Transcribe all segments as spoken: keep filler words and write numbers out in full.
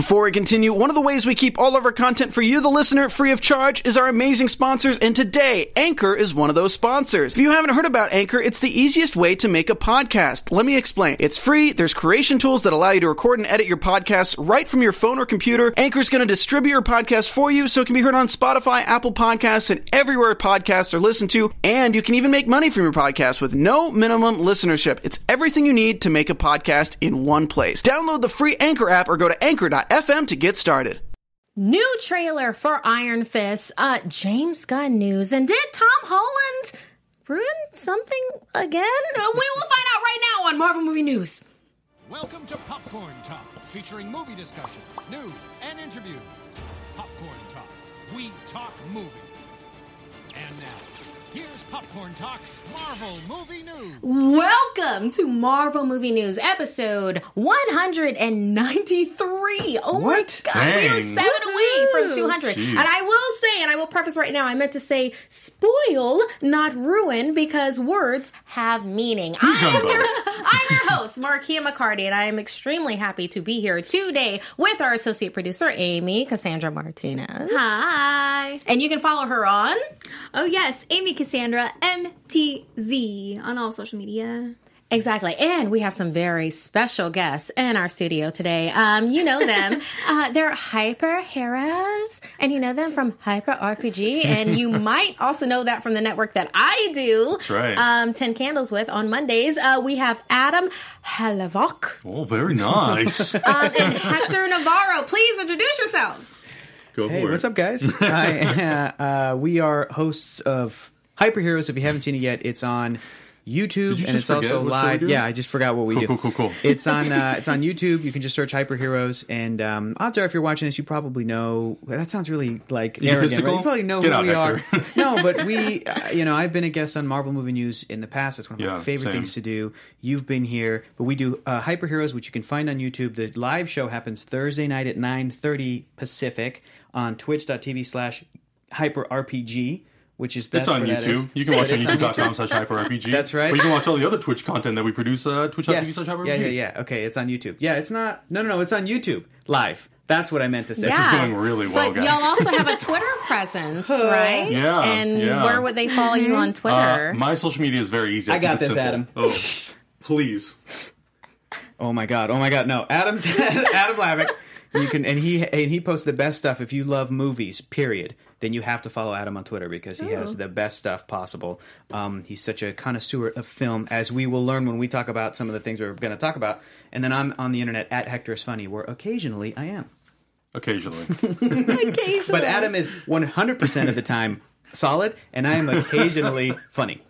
Before we continue, one of the ways we keep all of our content for you, the listener, free of charge is our amazing sponsors, and today, Anchor is one of those sponsors. If you haven't heard about Anchor, it's the easiest way to make a podcast. Let me explain. It's free, there's creation tools that allow you to record and edit your podcasts right from your phone or computer. Anchor is going to distribute your podcast for you so it can be heard on Spotify, Apple Podcasts, and everywhere podcasts are listened to, and you can even make money from your podcast with no minimum listenership. It's everything you need to make a podcast in one place. Download the free Anchor app or go to anchor dot f m to get started. New trailer for Iron Fist, uh, James Gunn news, and did Tom Holland ruin something again? Uh, we will find out right now on Marvel Movie News. Welcome to Popcorn Talk, featuring movie discussion, news, and interviews. Popcorn Talk, we talk movies. And now, here's Popcorn Talk's Marvel Movie News. Welcome to Marvel Movie News, episode one hundred ninety-three. Oh what? my God, Dang. we are seven away from two hundred. Jeez. And I will say, and I will preface right now, I meant to say spoil, not ruin, because words have meaning. I am, your, I'm your host, Markia McCarty, and I am extremely happy to be here today with our associate producer, Amy Cassandra Martinez. Hi. And you can follow her on... Oh, yes. Amy Cassandra, M T Z, on all social media. Exactly. And we have some very special guests in our studio today. Um, you know them. uh, they're Hyper Heroes, and you know them from Hyper R P G, and you might also know that from the network that I do. That's right. Um, Ten Candles with on Mondays. Uh, we have Adam Halavok. Oh, very nice. um, and Hector Navarro. Please introduce yourselves. Go Hey, for what's it. up, guys? Hi, uh, uh, we are hosts of Hyper Heroes. If you haven't seen it yet, it's on YouTube, you and just it's also forget what live. we do? Yeah, I just forgot what we Cool, do. cool, cool, cool. It's on. Uh, it's on YouTube. You can just search Hyper Heroes, and um, odds are, if you're watching this, you probably know. That sounds really like arrogant, Egotistical? right? You probably know Get who out, we are. Hector. No, but we, uh, you know, I've been a guest on Marvel Movie News in the past. It's one of my Yeah, favorite same. things to do. You've been here, but we do uh, Hyper Heroes, which you can find on YouTube. The live show happens Thursday night at nine thirty Pacific on twitch.tv slash hyperrpg, which is that's It's on where that is. YouTube. You can watch it on It's on youtube dot com slash hyper R P G. That's right. Or you can watch all the other Twitch content that we produce, uh, twitch dot t v Yes. slash hyper R P Yeah, G. yeah, yeah. Okay, it's on YouTube. Yeah, it's not. No, no, no. It's on YouTube live. That's what I meant to say. This is going really well, but guys. y'all also have a Twitter presence, right? Yeah, And yeah. where would they follow you on Twitter? Uh, my social media is very easy. I keep got it this, simple. Adam. Oh, please. Oh my god! Oh my god! No, Adam's Adam Lavick. You can and he and he posts the best stuff. If you love movies, period, then you have to follow Adam on Twitter because he has the best stuff possible. Um, he's such a connoisseur of film, as we will learn when we talk about some of the things we're going to talk about. And then I'm on the internet at Hector is Funny, where occasionally I am. Occasionally. Occasionally. But Adam is one hundred percent of the time solid, and I am occasionally funny.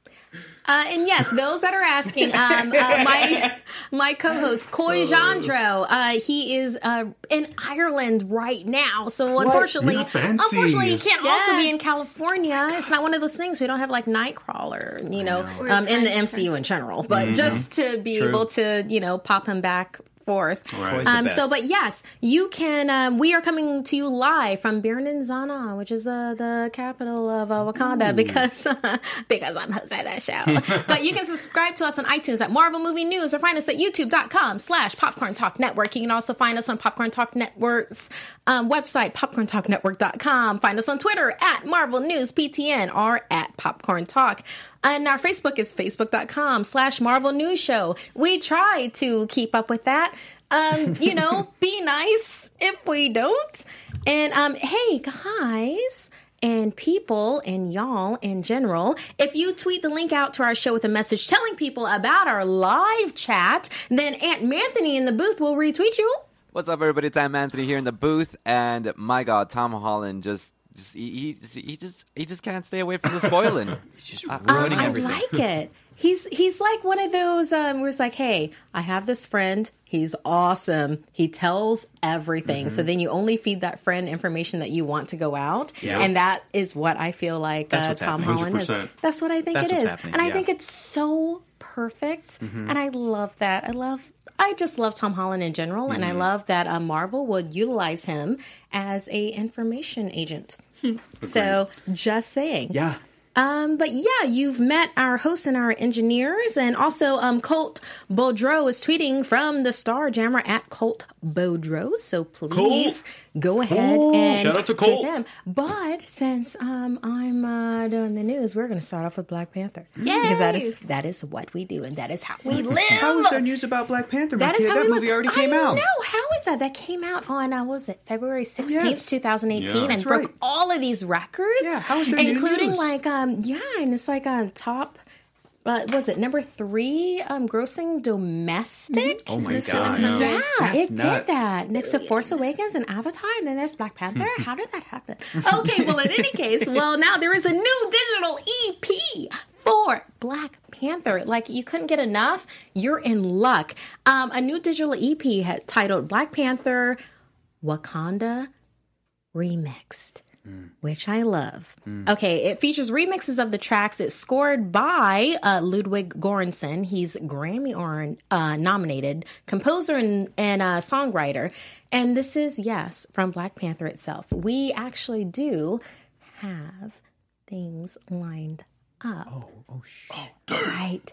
Uh, and yes, those that are asking, um, uh, my my co-host Coy Jandro, uh, he is uh, in Ireland right now. So unfortunately, Yeah, fancy. unfortunately, he can't Yeah. also be in California. It's not one of those things. We don't have like Nightcrawler, you know, Or um, in the time M C U in general. But just to be True. able to, you know, pop him back forth. Right. Coy's the Um, so, best. but yes, you can. Um, we are coming to you live from Birnin-Zana, which is uh, the capital of uh, Wakanda, because because I'm hosting that show. But you can subscribe to us on iTunes at Marvel Movie News, or find us at youtube dot com slash Popcorn Talk Network. You can also find us on Popcorn Talk Network's um, website, popcorn talk network dot com. Find us on Twitter at Marvel News P T N or at Popcorn Talk. And our Facebook is facebook dot com slash Marvel News Show. We try to keep up with that. Um, you know, be nice if we don't. And um, hey, guys and people and y'all in general, if you tweet the link out to our show with a message telling people about our live chat, then Aunt Manthony in the booth will retweet you. What's up, everybody? It's Aunt Anthony here in the booth, and my God, Tom Holland just, just he, he, he just, he just can't stay away from the spoiling. He's just Um, ruining I everything. like it. He's he's like one of those um, where it's like, hey, I have this friend. He's awesome. He tells everything. Mm-hmm. So then you only feed that friend information that you want to go out, Yeah. and that is what I feel like That's uh, what's Tom happening. Holland is. one hundred percent. That's what I think That's it what's is, happening, and I yeah. think it's so perfect, and I love that. I love. I just love Tom Holland in general, and I love that uh, Marvel would utilize him as a information agent. So, just saying. Yeah. Um, but yeah, you've met our hosts and our engineers, and also um, Colt Baudreau is tweeting from the Star Jammer at Colt Baudreau. So please go ahead and Shout out to give Colt. him. But since um, I'm uh, doing the news, we're going to start off with Black Panther. Yay! Because that is that is what we do, and that is how we live. How is there news about Black Panther? That is Marquita? how that we movie live. already came I out. know. How is that? That came out on uh, what was it, February sixteenth, Yes. twenty eighteen, Yeah. and That's broke right. all of these records. Yeah, how is there new including news? like um yeah, and it's like um top. Uh, was it number three um grossing domestic? Oh my That's god! really Yeah, That's it nuts. did that. Next to Force Awakens and Avatar, and then there's Black Panther. How did that happen? Okay, well, in any case, well, now there is a new digital E P for Black Panther. Like, you couldn't get enough. You're in luck. Um, a new digital E P had titled Black Panther Wakanda Remixed. Which I love. Okay, it features remixes of the tracks. It's scored by uh, Ludwig Göransson. He's Grammy or uh, nominated composer and, and uh, songwriter. And this is, yes, from Black Panther itself. We actually do have things lined up. Oh, oh, shit. Right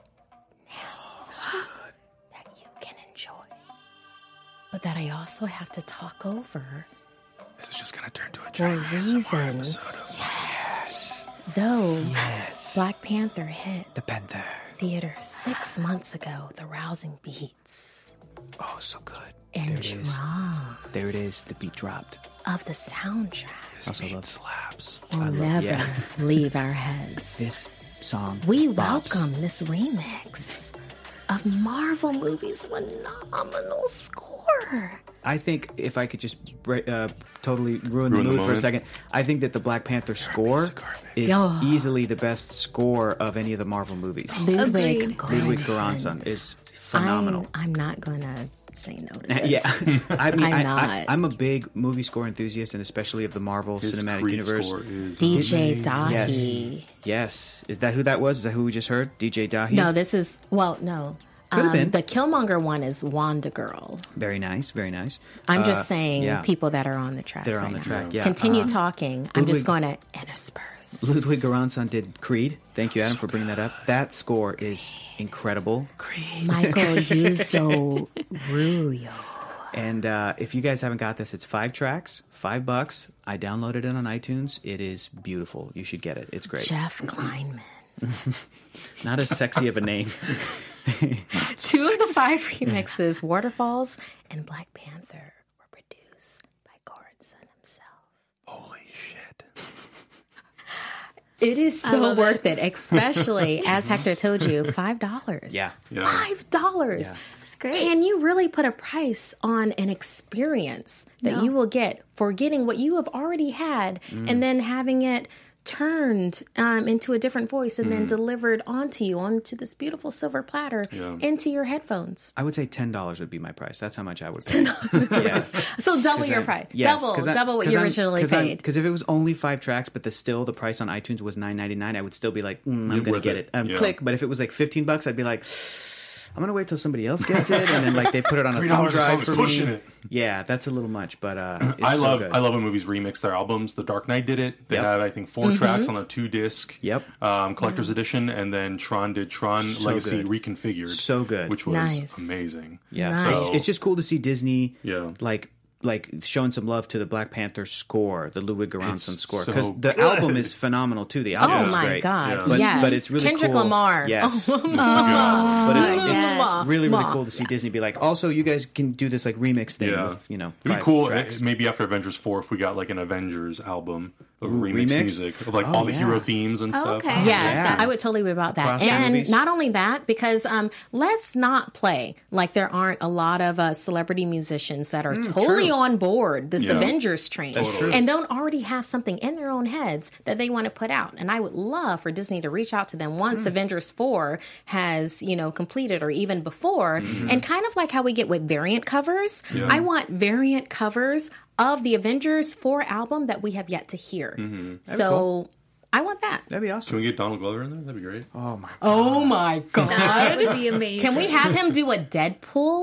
now that you can enjoy. But that I also have to talk over. This is just gonna turn to a For giant reasons, yes. Though Yes. Black Panther hit The Panther. theaters six months ago, the rousing beats Oh, so good. and There it is. drums There it is. The beat dropped. of the soundtrack Also love slaps. will never yeah. leave our heads. this song. We bops. welcome this remix of Marvel movies' phenomenal score. I think if I could just break, uh, totally ruin, Ruin the the mood for a moment. second, I think that the Black Panther score is Yeah. easily the best score of any of the Marvel movies. Ludwig Agreed. Ludwig Göransson. Göransson is phenomenal. I'm, I'm not gonna say no to this. Yeah, I mean, I'm I, not. I, I'm a big movie score enthusiast, and especially of the Marvel His Cinematic Creed Universe. score is D J amazing. Dahi. Yes, yes. Is that who that was? Is that who we just heard? D J Dahi. No, this is well, no. Could've Um, been. the Killmonger one is Wanda Girl. Very nice, very nice. I'm Uh, just saying yeah. people that are on the track. They're right on the now. track. Yeah. Continue uh-huh. talking. I'm just Ludwig- going to intersperse. Ludwig Göransson did Creed. Thank you, Adam, for bringing that up. That score is incredible. Michael Yuzo Ruyo. And uh, if you guys haven't got this, it's five tracks, five bucks. I downloaded it on iTunes. It is beautiful. You should get it. It's great. Jeff Kleinman. Not as sexy of a name. Two of the five remixes, Waterfalls and Black Panther, were produced by Göransson himself. Holy shit. It is I so love worth it, especially as Hector told you, five dollars. Yeah. Yeah. Five dollars. Yeah. This is great. Can you really put a price on an experience that No. you will get for getting what you have already had and then having it turned um, into a different voice and then delivered onto you, onto this beautiful silver platter, Yeah. into your headphones? I would say ten dollars would be my price. That's how much I would pay. yeah. So double your price. Yes, double, 'cause I- double what 'cause you I'm- originally 'cause I'm- paid. Because if it was only five tracks, but the still the price on iTunes was nine ninety nine, I would still be like, mm, I'm You're gonna worth get it. it. Um, Yeah. Click. But if it was like fifteen bucks, I'd be like, I'm gonna wait till somebody else gets it, and then like they put it on a Three thumb dollars is drive always for pushing me. it. Yeah, that's a little much, but uh, it's I so love good. I love when movies remix their albums. The Dark Knight did it. They Yep. had I think 4 tracks on a two disc Yep. um, collector's edition, and then Tron did Tron So Legacy good. reconfigured. So good. which was Nice. amazing. Yeah, Nice. so it's just cool to see Disney, Yeah. like like showing some love to the Black Panther score, the Ludwig Göransson It's score, so because the good. album is phenomenal too. The album Oh is my great. God! Yeah. But, Yes, but it's really Kendrick cool. Lamar. Yes, Oh, It's good. but it's, it's yes. really really Ma. cool to see Disney be like, also you guys can do this like remix thing Yeah, with you know it'd be five cool. tracks. uh, Maybe after Avengers four, if we got like an Avengers album of Ooh, remix, remix? music of like Oh, all the yeah. hero themes and Oh, stuff. okay. Yes, Yeah. I would totally be about that. Across the And movies. not only that, because um, let's not play like there aren't a lot of uh, celebrity musicians that are totally true. on board this Yeah. Avengers train That's true. and don't already have something in their own heads that they want to put out. And I would love for Disney to reach out to them once Avengers four has, you know, completed or even before. And kind of like how we get with variant covers, Yeah. I want variant covers of the Avengers four album that we have yet to hear. So cool. I want that. That'd be Can awesome. we get Donald Glover in there? That'd be great. Oh my! Oh my god! That would be amazing. Can we have him do a Deadpool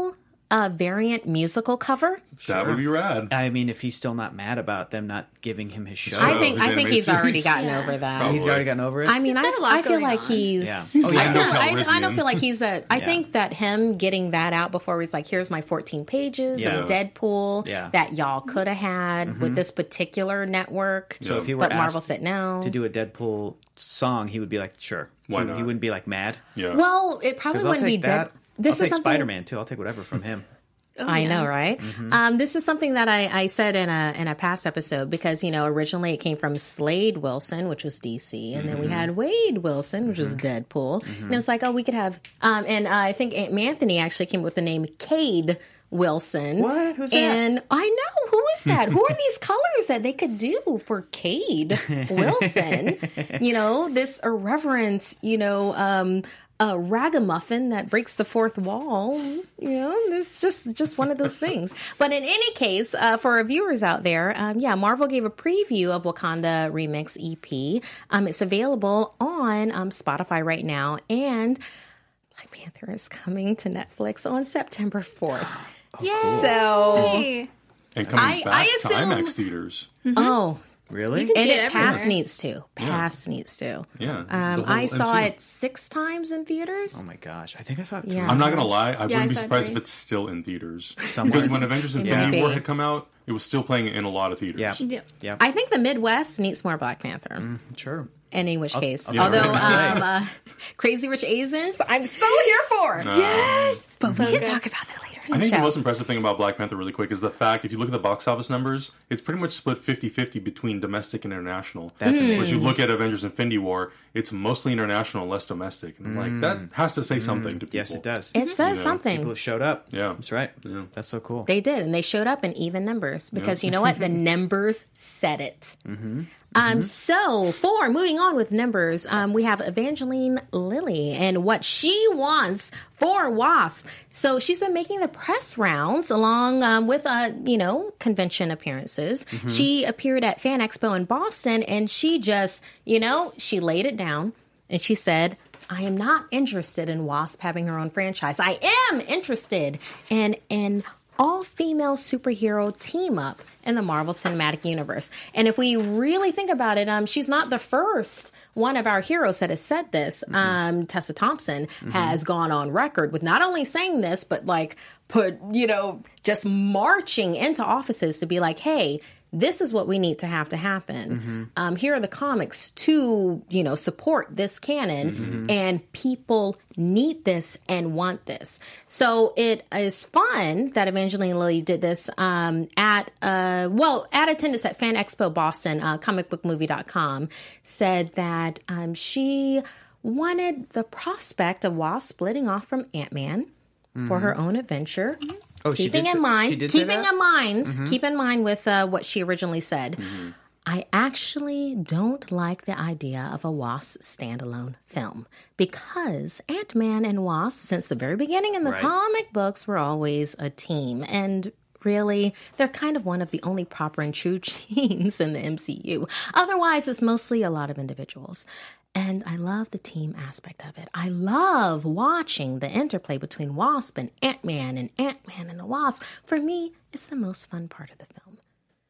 a variant musical cover. That would be rad. I mean, if he's still not mad about them not giving him his show. I think his I think animated he's already series? gotten Yeah. over that. Probably. He's already gotten over it. I mean, He's got I, a lot I feel going like on. he's. Yeah. I, Oh, yeah. feel, Lando I, I Calrissian. don't feel like he's a. I Yeah. think that him getting that out before he's like, here's my fourteen pages Yeah. of Deadpool Yeah. that y'all could have had with this particular network. so if he were But Marvel asked said no. to do a Deadpool song, he would be like, sure. Why he, not? he wouldn't be like mad. Yeah. Well, it probably Because I'll wouldn't be take that. dead. This I'll is take something. Spider-Man too. I'll take whatever from him. Oh, I yeah. know, right? Mm-hmm. Um, this is something that I, I said in a in a past episode because you know originally it came from Slade Wilson, which was D C, and then we had Wade Wilson, which was Deadpool, and it was like, oh, we could have. Um, and uh, I think Aunt Anthony actually came up with the name Cade Wilson. What? Who's that? And I know who is that? Who are these colors that they could do for Cade Wilson? You know, this irreverent, you know. Um, a ragamuffin that breaks the fourth wall. You know, it's just just one of those things. But in any case, uh, for our viewers out there, um, yeah, Marvel gave a preview of Wakanda Remix E P. Um, it's available on um, Spotify right now, and Black Panther is coming to Netflix on September fourth. Yay! So, Hey. and coming I- back I to assume- IMAX theaters. oh, Really? can and see it it past everywhere. needs to. Past needs to. Yeah. Um, the whole I saw M C U. it six times in theaters. Oh my gosh. I think I saw it. Yeah. three I'm not gonna times. lie. I Yeah, I wouldn't be saw it surprised too. if it's still in theaters. Somewhere. Because when Avengers Infinity Maybe. War had come out, it was still playing in a lot of theaters. Yeah. Yeah. Yeah. I think the Midwest needs more Black Panther. Sure. Any which case. I'll take Although it. um, uh, Crazy Rich Asians, I'm so here for. yes, but we can talk about that later in I the think show. the most impressive thing about Black Panther really quick is the fact, if you look at the box office numbers, it's pretty much split fifty-fifty between domestic and international. That's amazing. Once you look at Avengers Infinity War, it's mostly international, less domestic. And I'm like, that has to say something to people. Yes, it does. it says You know, something. People have showed up. Yeah. That's right. Yeah. That's so cool. They did, and they showed up in even numbers because you know what? The numbers said it. Mm-hmm. Um, so, for moving on with numbers, um, we have Evangeline Lilly and what she wants for WASP. So, she's been making the press rounds along um, with, uh, you know, convention appearances. Mm-hmm. She appeared at Fan Expo in Boston, and she just, you know, she laid it down and she said, I am not interested in WASP having her own franchise. I am interested in in all-female superhero team up in the Marvel Cinematic Universe. And if we really think about it, um, she's not the first one of our heroes that has said this. Mm-hmm. Um, Tessa Thompson mm-hmm. has gone on record with not only saying this, but like put, you know, just marching into offices to be like, hey, this is what we need to have to happen. Mm-hmm. Um, here are the comics to, you know, support this canon, mm-hmm. and people need this and want this. So it is fun that Evangeline Lilly did this um, at, uh, well, at attendance at Fan Expo Boston. Uh, comic book movie dot com said that um, she wanted the prospect of Wasp splitting off from Ant-Man mm-hmm. for her own adventure. Mm-hmm. Oh, she keeping did in say- mind, she did say keeping that? in mind, Mm-hmm. keep in mind with uh, what she originally said. Mm-hmm. I actually don't like the idea of a Wasp standalone film because Ant-Man and Wasp, since the very beginning in the Right. comic books, were always a team. And really, they're kind of one of the only proper and true teams in the M C U. Otherwise, it's mostly a lot of individuals. And I love the team aspect of it. I love watching the interplay between Wasp and Ant-Man and Ant-Man and the Wasp. For me, it's the most fun part of the film.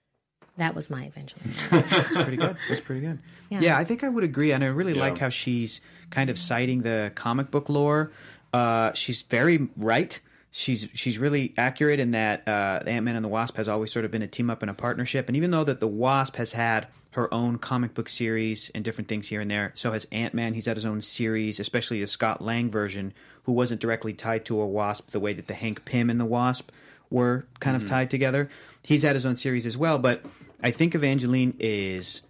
That was my Evangeline. That's pretty good. That's pretty good. Yeah. Yeah. I think I would agree. And I really Yeah. like how she's kind of citing the comic book lore. Uh, she's very right. She's she's really accurate in that uh, Ant-Man and the Wasp has always sort of been a team up and a partnership. And even though that the Wasp has had her own comic book series and different things here and there, so has Ant-Man. He's had his own series, especially the Scott Lang version, who wasn't directly tied to a Wasp the way that the Hank Pym and the Wasp were kind Mm-hmm. of tied together. He's had his own series as well, but I think Evangeline is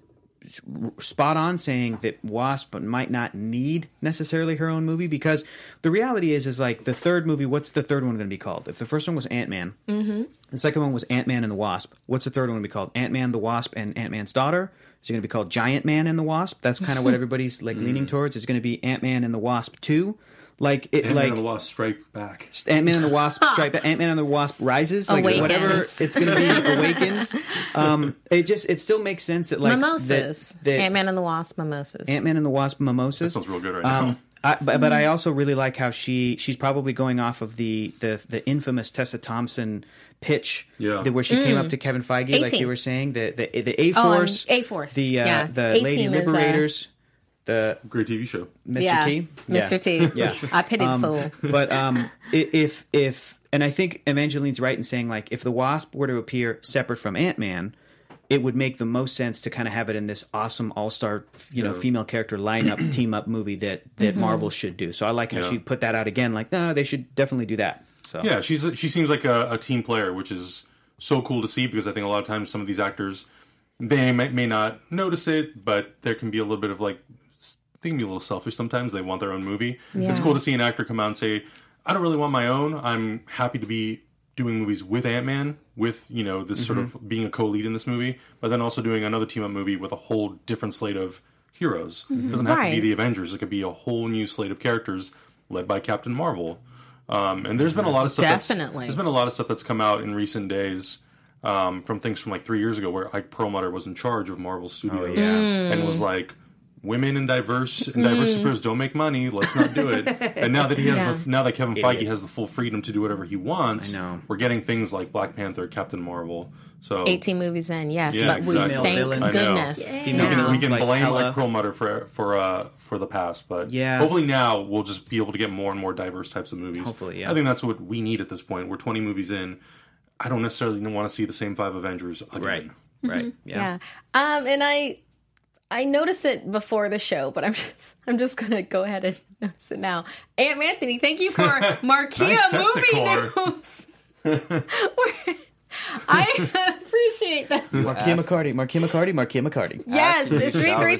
spot on saying that Wasp might not need necessarily her own movie, because the reality is is like the third movie, what's the third one going to be called? If the first one was Ant-Man, mm-hmm. the second one was Ant-Man and the Wasp, what's the third one going to be called? Ant-Man, the Wasp, and Ant-Man's daughter? Is it going to be called Giant Man and the Wasp? That's kind of what everybody's like leaning towards. It's going to be Ant-Man and the Wasp two. Like it, Ant-Man like and the Wasp Strike Back. Ant-Man and the Wasp Strike Back, Ant-Man and the Wasp Rises, like Awakens. whatever it's going to be, Awakens. Um, it just it still makes sense that like Mimosas. that, that Ant-Man and the Wasp mimosas. Ant-Man and the Wasp Mimosas. That sounds real good right now. Um, I, but, but I also really like how she she's probably going off of the the, the infamous Tessa Thompson pitch, Yeah. the, where she came up to Kevin Feige, like A-Team. you were saying, the the, the A Oh, um, Force, A-Force. the uh, Yeah. the A-Team Lady is, uh, Liberators, the Great T V show. Mister yeah. T, Mister Yeah. T. Yeah. I pity the fool. But um, i- if if and I think Evangeline's right in saying, like, if the Wasp were to appear separate from Ant-Man, it would make the most sense to kind of have it in this awesome all-star, you know, Yeah. female character lineup, team-up movie that that Mm-hmm. Marvel should do. So I like how Yeah. she put that out again. Like, no, they should definitely do that. So Yeah, she's she seems like a, a team player, which is so cool to see because I think a lot of times some of these actors they may, may not notice it, but there can be a little bit of like they can be a little selfish sometimes. They want their own movie. Yeah. It's cool to see an actor come out and say, "I don't really want my own. I'm happy to be doing movies with Ant-Man, with you know this sort of being a co-lead in this movie, but then also doing another team-up movie with a whole different slate of heroes. It doesn't have to be Right. the Avengers. It could be a whole new slate of characters led by Captain Marvel." Um, and there's been a lot of stuff. Definitely. That's, there's been a lot of stuff that's come out in recent days um, from things from like three years ago, where Ike Perlmutter was in charge of Marvel Studios yeah. and was like, "Women and diverse and diverse superheroes don't make money. Let's not do it." And now that he has Yeah. the now that Kevin Feige Idiot. has the full freedom to do whatever he wants, I know. we're getting things like Black Panther, Captain Marvel. So eighteen movies in, yes, Yeah, but we exactly. thank Villains. I know. goodness. Yay. we Yeah. can, we can Like blame Hela. like Perlmutter for for uh, for the past, but Yeah. hopefully now we'll just be able to get more and more diverse types of movies. Hopefully, yeah. I think that's what we need at this point. We're twenty movies in. I don't necessarily want to see the same five Avengers again. right, right, yeah. Yeah. Um, and I I noticed it before the show, but I'm just I'm just gonna go ahead and notice it now. Aunt Anthony, thank you for Marquia Nice set movie decor. news. I appreciate that. Marquia McCarty, Marquia McCarty, Marquia McCarty. Yes, it's me three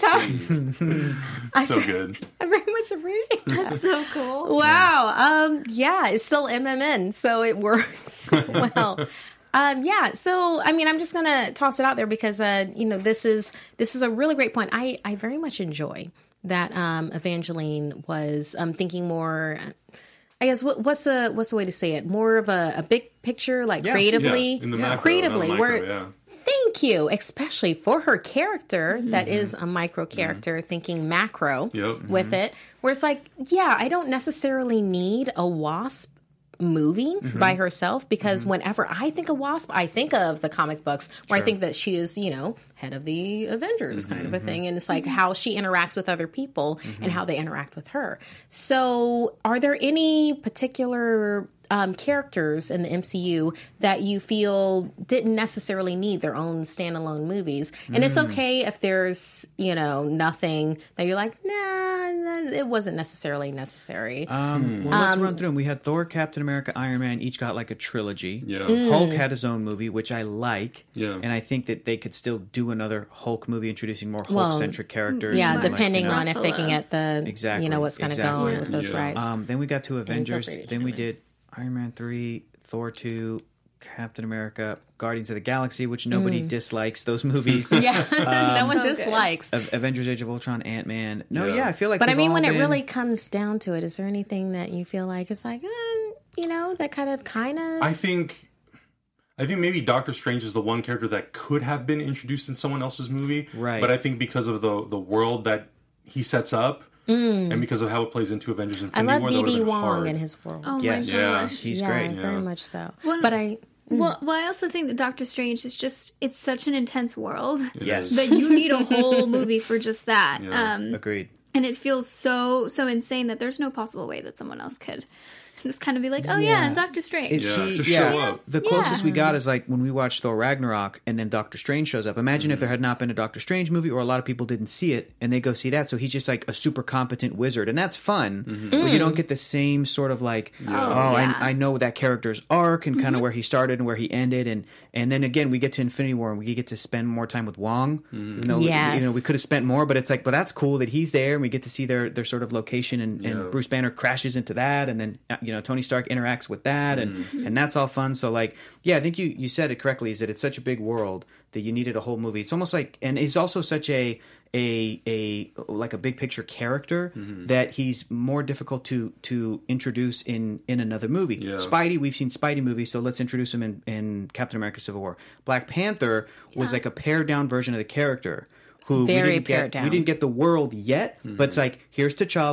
times. So good. I very much appreciate that. That's so cool. Wow. Um, yeah, it's still M M N, so it works well. Um, yeah, so I mean, I'm just gonna toss it out there because uh, you know this is this is a really great point. I I very much enjoy that um, Evangeline was um, thinking more. I guess what, what's the what's the way to say it? More of a, a big picture, like Yeah. creatively, Yeah, in the macro, creatively. not micro, where yeah. thank you, especially for her character that is a micro character, thinking macro Yep. with it. Where it's like, yeah, I don't necessarily need a Wasp movie by herself because whenever I think of Wasp, I think of the comic books where I think that she is, you know, head of the Avengers kind of a thing. And it's like how she interacts with other people and how they interact with her. So are there any particular um, characters in the M C U that you feel didn't necessarily need their own standalone movies? And it's okay if there's, you know, nothing that you're like, nah, nah it wasn't necessarily necessary. Um, well, let's run through them. We had Thor, Captain America, Iron Man, each got like a trilogy. Yeah. Hulk had his own movie, which I like. Yeah. And I think that they could still do another Hulk movie, introducing more Well, Hulk-centric characters. yeah, and, like, depending you know, on if they can get the, Exactly, you know, what's going to exactly. go on with those Yeah. rights. Um, then we got to Avengers. free to Then we chime in. did Iron Man three, Thor two, Captain America, Guardians of the Galaxy, which nobody dislikes those movies. Mm. yeah, no one So good. dislikes. Av- Avengers: Age of Ultron, Ant Man. No, yeah. Yeah. I feel like. But I they've mean, all when it been- really comes down to it, is there anything that you feel like it's like, um, you know, that kind of, kind of? I think, I think maybe Doctor Strange is the one character that could have been introduced in someone else's movie, Right. But I think because of the the world that he sets up, and because of how it plays into Avengers I Infinity love War, that B would've D been Wong hard. and his world. Oh Yes. my Yeah. gosh. He's yeah, great. very Yeah. much so. Well, but I, Well, well, I also think that Doctor Strange is just, it's such an intense world It Yes. is. that you need a whole movie for just that. Yeah. Um, Agreed. and it feels so, so insane that there's no possible way that someone else could just kind of be like, oh yeah, and Doctor Strange. If Yeah, he, just yeah, show up. the Yeah. closest we got is like when we watched Thor Ragnarok and then Doctor Strange shows up. Imagine if there had not been a Doctor Strange movie or a lot of people didn't see it and they go see that. So he's just like a super competent wizard and that's fun, but you don't get the same sort of like, oh, yeah. I, I know that character's arc and kind of where he started and where he ended. And, and then again, we get to Infinity War and we get to spend more time with Wong. You know, Yes. you know, we could have spent more, but it's like, but that's cool that he's there and we get to see their, their sort of location and, and Yeah. Bruce Banner crashes into that and then, uh, you know, Tony Stark interacts with that and and that's all fun. So like, yeah, I think you you said it correctly. Is that it's such a big world that you needed a whole movie. It's almost like, and he's also such a a a like a big picture character that he's more difficult to to introduce in in another movie. Yeah. Spidey, we've seen Spidey movies, so let's introduce him in in Captain America: Civil War. Black Panther was like a pared down version of the character. Who Very we didn't pared get, down. We didn't get the world yet, but it's like here's T'Challa.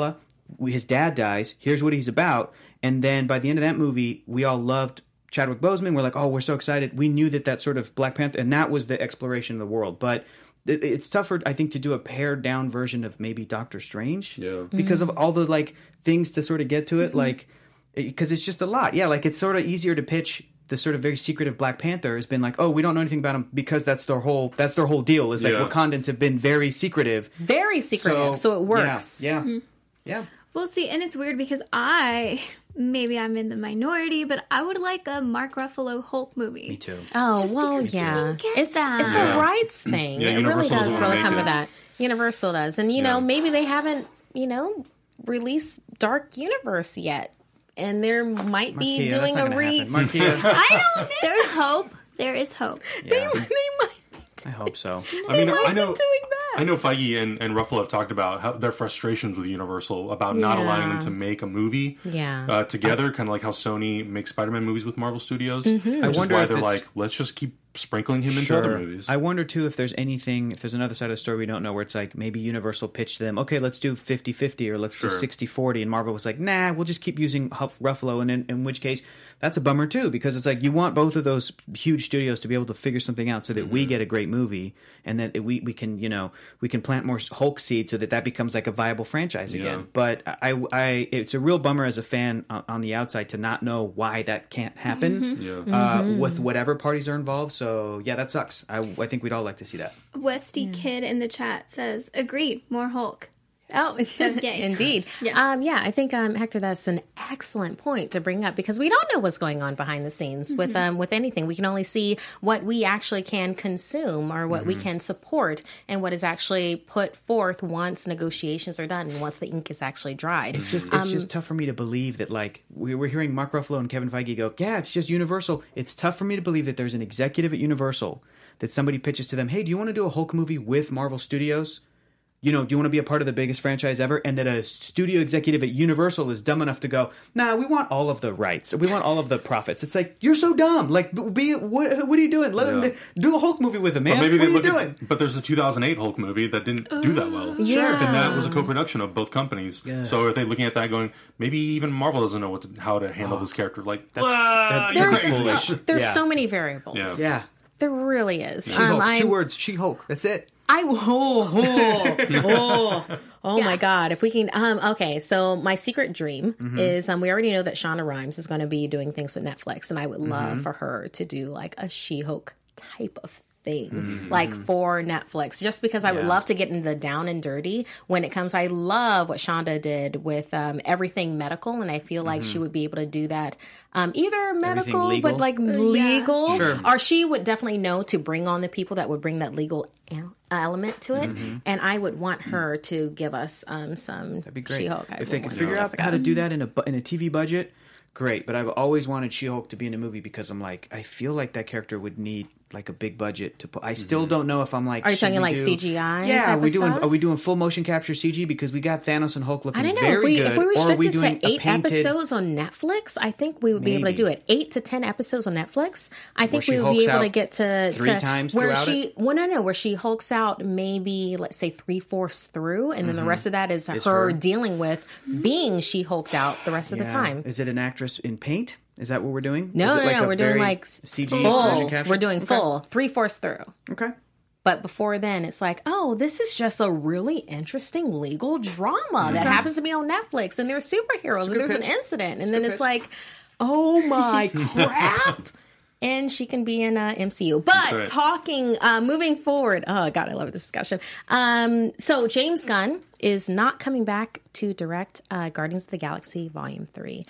we, his dad dies. Here's what he's about. And then by the end of that movie, we all loved Chadwick Boseman. We're like, oh, we're so excited. We knew that that sort of Black Panther, and that was the exploration of the world. But it, it's tougher, I think, to do a pared down version of maybe Doctor Strange. Yeah. Because of all the like things to sort of get to it. Mm-hmm. Like, because it's just a lot. Yeah, like it's sort of easier to pitch the sort of very secretive Black Panther has been like, oh, we don't know anything about him because that's their whole that's their whole deal. Is like Yeah. Wakandans have been very secretive. Very secretive, so, it works. Yeah. Yeah. Mm-hmm. yeah. Well, see, and it's weird because I, maybe I'm in the minority, but I would like a Mark Ruffalo Hulk movie. Me too. Oh, Just well, because you yeah. don't get It's that. it's Yeah. a rights thing. Yeah, it really Universal does doesn't really wanna come make to it. that. Universal does. And, you know, Yeah. maybe they haven't, you know, released Dark Universe yet. And there might be Markia, that's doing not a gonna re... happen. Markia, I don't know. There's hope. There is hope. yeah, They might I hope so. I mean, might I be know, doing that. I know Feige and, and Ruffalo have talked about how their frustrations with Universal about not Yeah. allowing them to make a movie Yeah. uh, together, kind of like how Sony makes Spider-Man movies with Marvel Studios. Mm-hmm. I Which wonder is why if they're it's- like, let's just keep sprinkling him into other movies. I wonder too if there's anything, if there's another side of the story we don't know where it's like maybe Universal pitched them, okay, let's do fifty-fifty or let's Sure. do sixty forty, and Marvel was like, nah, we'll just keep using Huff- Ruffalo, and in, in which case that's a bummer too, because it's like you want both of those huge studios to be able to figure something out so that Mm-hmm. we get a great movie, and that we we can you know we can plant more Hulk seeds so that that becomes like a viable franchise again. Yeah. But I, I it's a real bummer as a fan on, on the outside to not know why that can't happen Yeah. uh, Mm-hmm. with whatever parties are involved. So yeah, that sucks. I, I think we'd all like to see that. Westy Kid in the chat says, agreed, more Hulk. Oh, yay. indeed. Yes. Um, yeah, I think um, Hector, that's an excellent point to bring up because we don't know what's going on behind the scenes with Mm-hmm. um, with anything. We can only see what we actually can consume or what we Mm-hmm. can support and what is actually put forth once negotiations are done and once the ink is actually dried. It's just it's just tough for me to believe that like we we're hearing Mark Ruffalo and Kevin Feige go, yeah, it's just Universal. It's tough for me to believe that there's an executive at Universal that somebody pitches to them, hey, do you want to do a Hulk movie with Marvel Studios? You know, do you want to be a part of the biggest franchise ever? And that a studio executive at Universal is dumb enough to go, nah, we want all of the rights. We want all of the profits. It's like, you're so dumb. Like, be what, what are you doing? Let Yeah. them do a Hulk movie with him, man. But maybe what they are you look doing? at, but there's a two thousand eight Hulk movie that didn't do that well. Yeah. And that was a co-production of both companies. So are they looking at that going, maybe even Marvel doesn't know what to, how to handle this character? Like, That's- "Ah, that- you're There's, crazy." foolish. there's Yeah. so many variables. Yeah. Yeah. There really is. She-Hulk. Um, I'm- Two words. She-Hulk. That's it. I oh oh oh, oh my god! If we can, um, okay. So my secret dream Mm-hmm. is um, we already know that Shonda Rhimes is going to be doing things with Netflix, and I would love Mm-hmm. for her to do like a She-Hulk type of thing, Mm-hmm. like for Netflix. Just because I would Yeah. love to get into the down and dirty when it comes. I love what Shonda did with um, everything medical, and I feel like she would be able to do that. Um, either medical, legal? but like legal, Sure. or she would definitely know to bring on the people that would bring that legal el- element to it. And I would want her to give us um, some That'd be great. She-Hulk. I If they would could want figure some out Jessica. how to do that in a bu- in a T V budget, great. But I've always wanted She-Hulk to be in a movie because I'm like, I feel like that character would need like a big budget to put. I still don't know if I'm like. Are you should talking we like do- C G I Yeah, type are we of doing stuff? are we doing full motion capture C G because we got Thanos and Hulk looking I don't know. very If we, good, if we or are we restricted doing to a eight painted? episodes on Netflix, I think we would be able to Maybe. do it. Eight to ten episodes on Netflix. I think she we would hulks be able out to get to three to times where throughout she. it? Well, no, no, where she hulks out maybe let's say three fourths through, and then the rest of that is Is her, her. dealing with being she hulked out the rest of the Yeah. time. Is it an actress in paint? Is that what we're doing? No, Is it no, like no. a We're doing very like C G full. motion capture? We're doing Okay. full three fourths through. Okay. But before then, it's like, oh, this is just a really interesting legal drama that happens to be on Netflix, and there's superheroes, and good there's an pitch. incident, and then it's like, oh my crap. And she can be in uh, M C U. But right. talking, uh, moving forward, oh God, I love this discussion. Um, so James Gunn is not coming back to direct uh, Guardians of the Galaxy Volume three.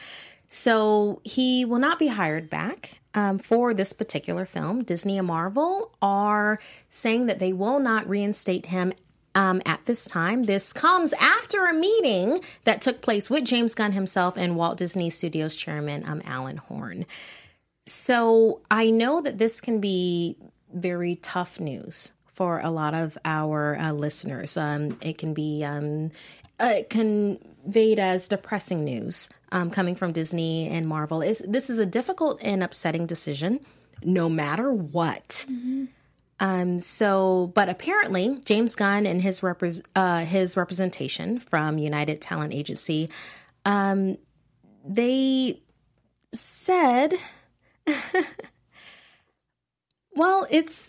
So he will not be hired back um, for this particular film. Disney and Marvel are saying that they will not reinstate him um, at this time. This comes after a meeting that took place with James Gunn himself and Walt Disney Studios chairman um, Alan Horn. So I know that this can be very tough news for a lot of our uh, listeners. Um, it can be um, uh, conveyed as depressing news um, coming from Disney and Marvel. Is this is a difficult and upsetting decision, no matter what. Mm-hmm. Um, so, but apparently James Gunn and his repre- uh, his representation from United Talent Agency, um, they said, well, it's,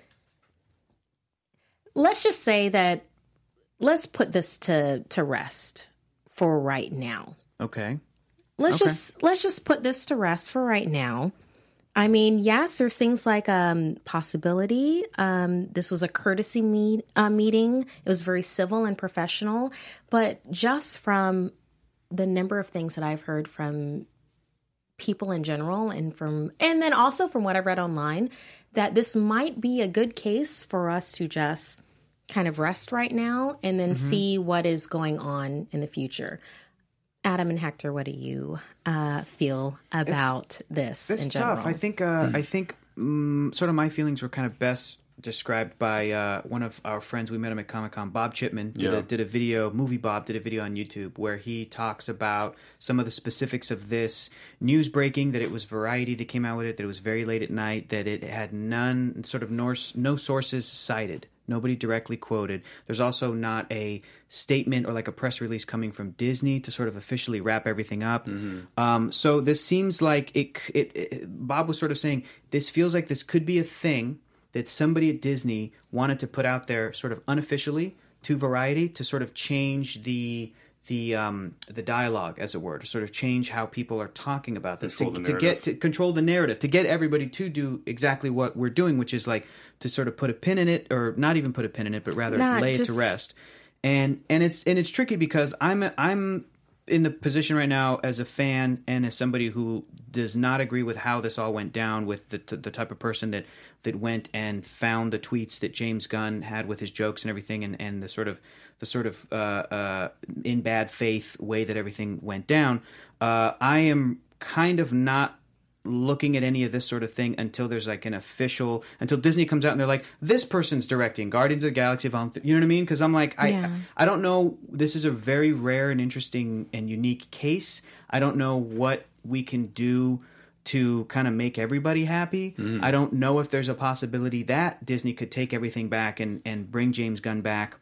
let's just say that, let's put this to, to rest for right now. Okay. Let's Okay. just, let's just put this to rest for right now. I mean, yes, there's things like um, possibility. Um, this was a courtesy meet, uh, meeting. It was very civil and professional. But just from the number of things that I've heard from people in general and from, and then also from what I read online, that this might be a good case for us to just kind of rest right now and then Mm-hmm. see what is going on in the future. Adam and Hector, what do you uh, feel about this It's in general? tough. I think. Uh, I think. Um, sort of my feelings were kind of best described by uh, one of our friends. We met him at Comic Con. Bob Chipman did, Yeah. a, did a video. Movie Bob did a video on YouTube where he talks about some of the specifics of this news breaking. That it was Variety that came out with it. That it was very late at night. That it had none sort of Norse, no sources cited. Nobody directly quoted. There's also not a statement or like a press release coming from Disney to sort of officially wrap everything up. Mm-hmm. Um, so this seems like it, it, it. Bob was sort of saying this feels like this could be a thing that somebody at Disney wanted to put out there, sort of unofficially to Variety, to sort of change the the um, the dialogue, as it were, to sort of change how people are talking about this, to, Control the to get narrative. to control the narrative, to get everybody to do exactly what we're doing, which is like to sort of put a pin in it, or not even put a pin in it, but rather Not lay it just- to rest. And and it's and it's tricky because I'm I'm in the position right now as a fan and as somebody who does not agree with how this all went down, with the the type of person that that went and found the tweets that James Gunn had with his jokes and everything, and, and the sort of the sort of uh, uh, in bad faith way that everything went down. Uh, I am kind of not looking at any of this sort of thing until there's like an official, until Disney comes out and they're like, this person's directing Guardians of the Galaxy Volume three. You know what I mean? Because I'm like, I, Yeah. I don't know. This is a very rare and interesting and unique case. I don't know what we can do to kind of make everybody happy. I don't know if there's a possibility that Disney could take everything back and, and bring James Gunn back,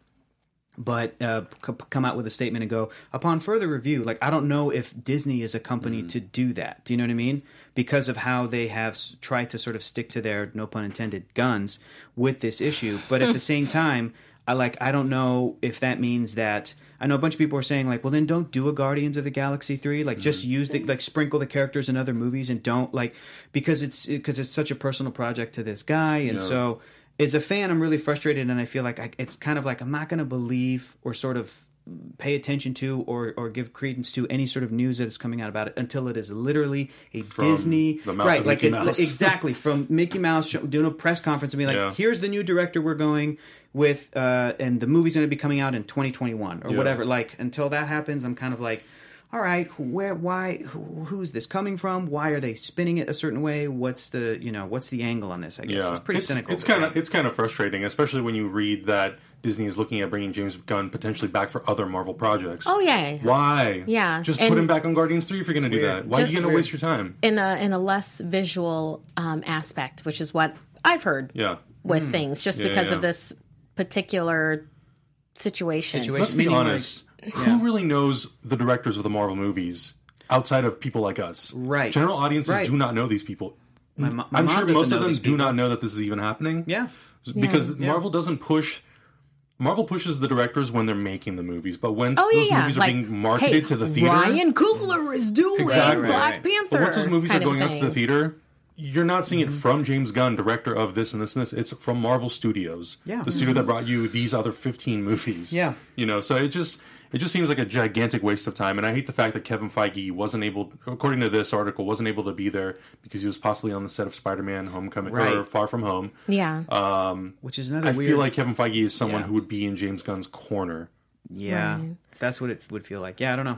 but uh, c- come out with a statement and go, upon further review, like, I don't know if Disney is a company to do that. Do you know what I mean? Because of how they have s- tried to sort of stick to their, no pun intended, guns with this issue. But at the same time, I like, I don't know if that means that, I know a bunch of people are saying like, well, then don't do a Guardians of the Galaxy three. Like, just use the, like, sprinkle the characters in other movies and don't, like, because it's, because it's such a personal project to this guy. And Yeah. so, as a fan, I'm really frustrated, and I feel like I, it's kind of like I'm not going to believe or sort of pay attention to or, or give credence to any sort of news that is coming out about it until it is literally a From Disney, the mouth right? of Like Mickey it, Mouse. exactly from Mickey Mouse show, doing a press conference and being like, Yeah. "Here's the new director we're going with, uh, and the movie's going to be coming out in twenty twenty-one or Yeah. whatever." Like, until that happens, I'm kind of like, all right, where, why, who, who's this coming from? Why are they spinning it a certain way? What's the, you know, what's the angle on this? I guess Yeah, it's pretty cynical. It's but kind yeah. of it's kind of frustrating, especially when you read that Disney is looking at bringing James Gunn potentially back for other Marvel projects. Oh, yeah. Why? Yeah, Just and- put him back on Guardians three if you're going to do weird. that. Why are Just- you going to waste your time? in a in a less visual um, aspect, which is what I've heard Yeah. with things, just Yeah, because yeah. of this particular situation. Situation. Let's be Meaning, like, honest. yeah. Who really knows the directors of the Marvel movies outside of people like us? Right. General audiences Right. do not know these people. My mo- my I'm mom sure doesn't most know of them these do people. not know that this is even happening. Yeah. Because Yeah. Marvel doesn't push. Marvel pushes the directors when they're making the movies, but once Oh yeah, those yeah. movies are like, being marketed hey, to the theater, Ryan Coogler is doing Exactly. Black Right. Panther. but once those movies are kind of going out to the thing. theater, you're not seeing Mm-hmm. it from James Gunn, director of this and this and this. It's from Marvel Studios, Yeah. the studio that brought you these other fifteen movies. Yeah. you know, so it just it just seems like a gigantic waste of time. And I hate the fact that Kevin Feige wasn't able, according to this article, wasn't able to be there because he was possibly on the set of Spider-Man: Homecoming or Right. Far From Home. Yeah. Which is another I weird. feel like Kevin Feige is someone Yeah. who would be in James Gunn's corner. yeah, Right. that's what it would feel like. Yeah, I don't know.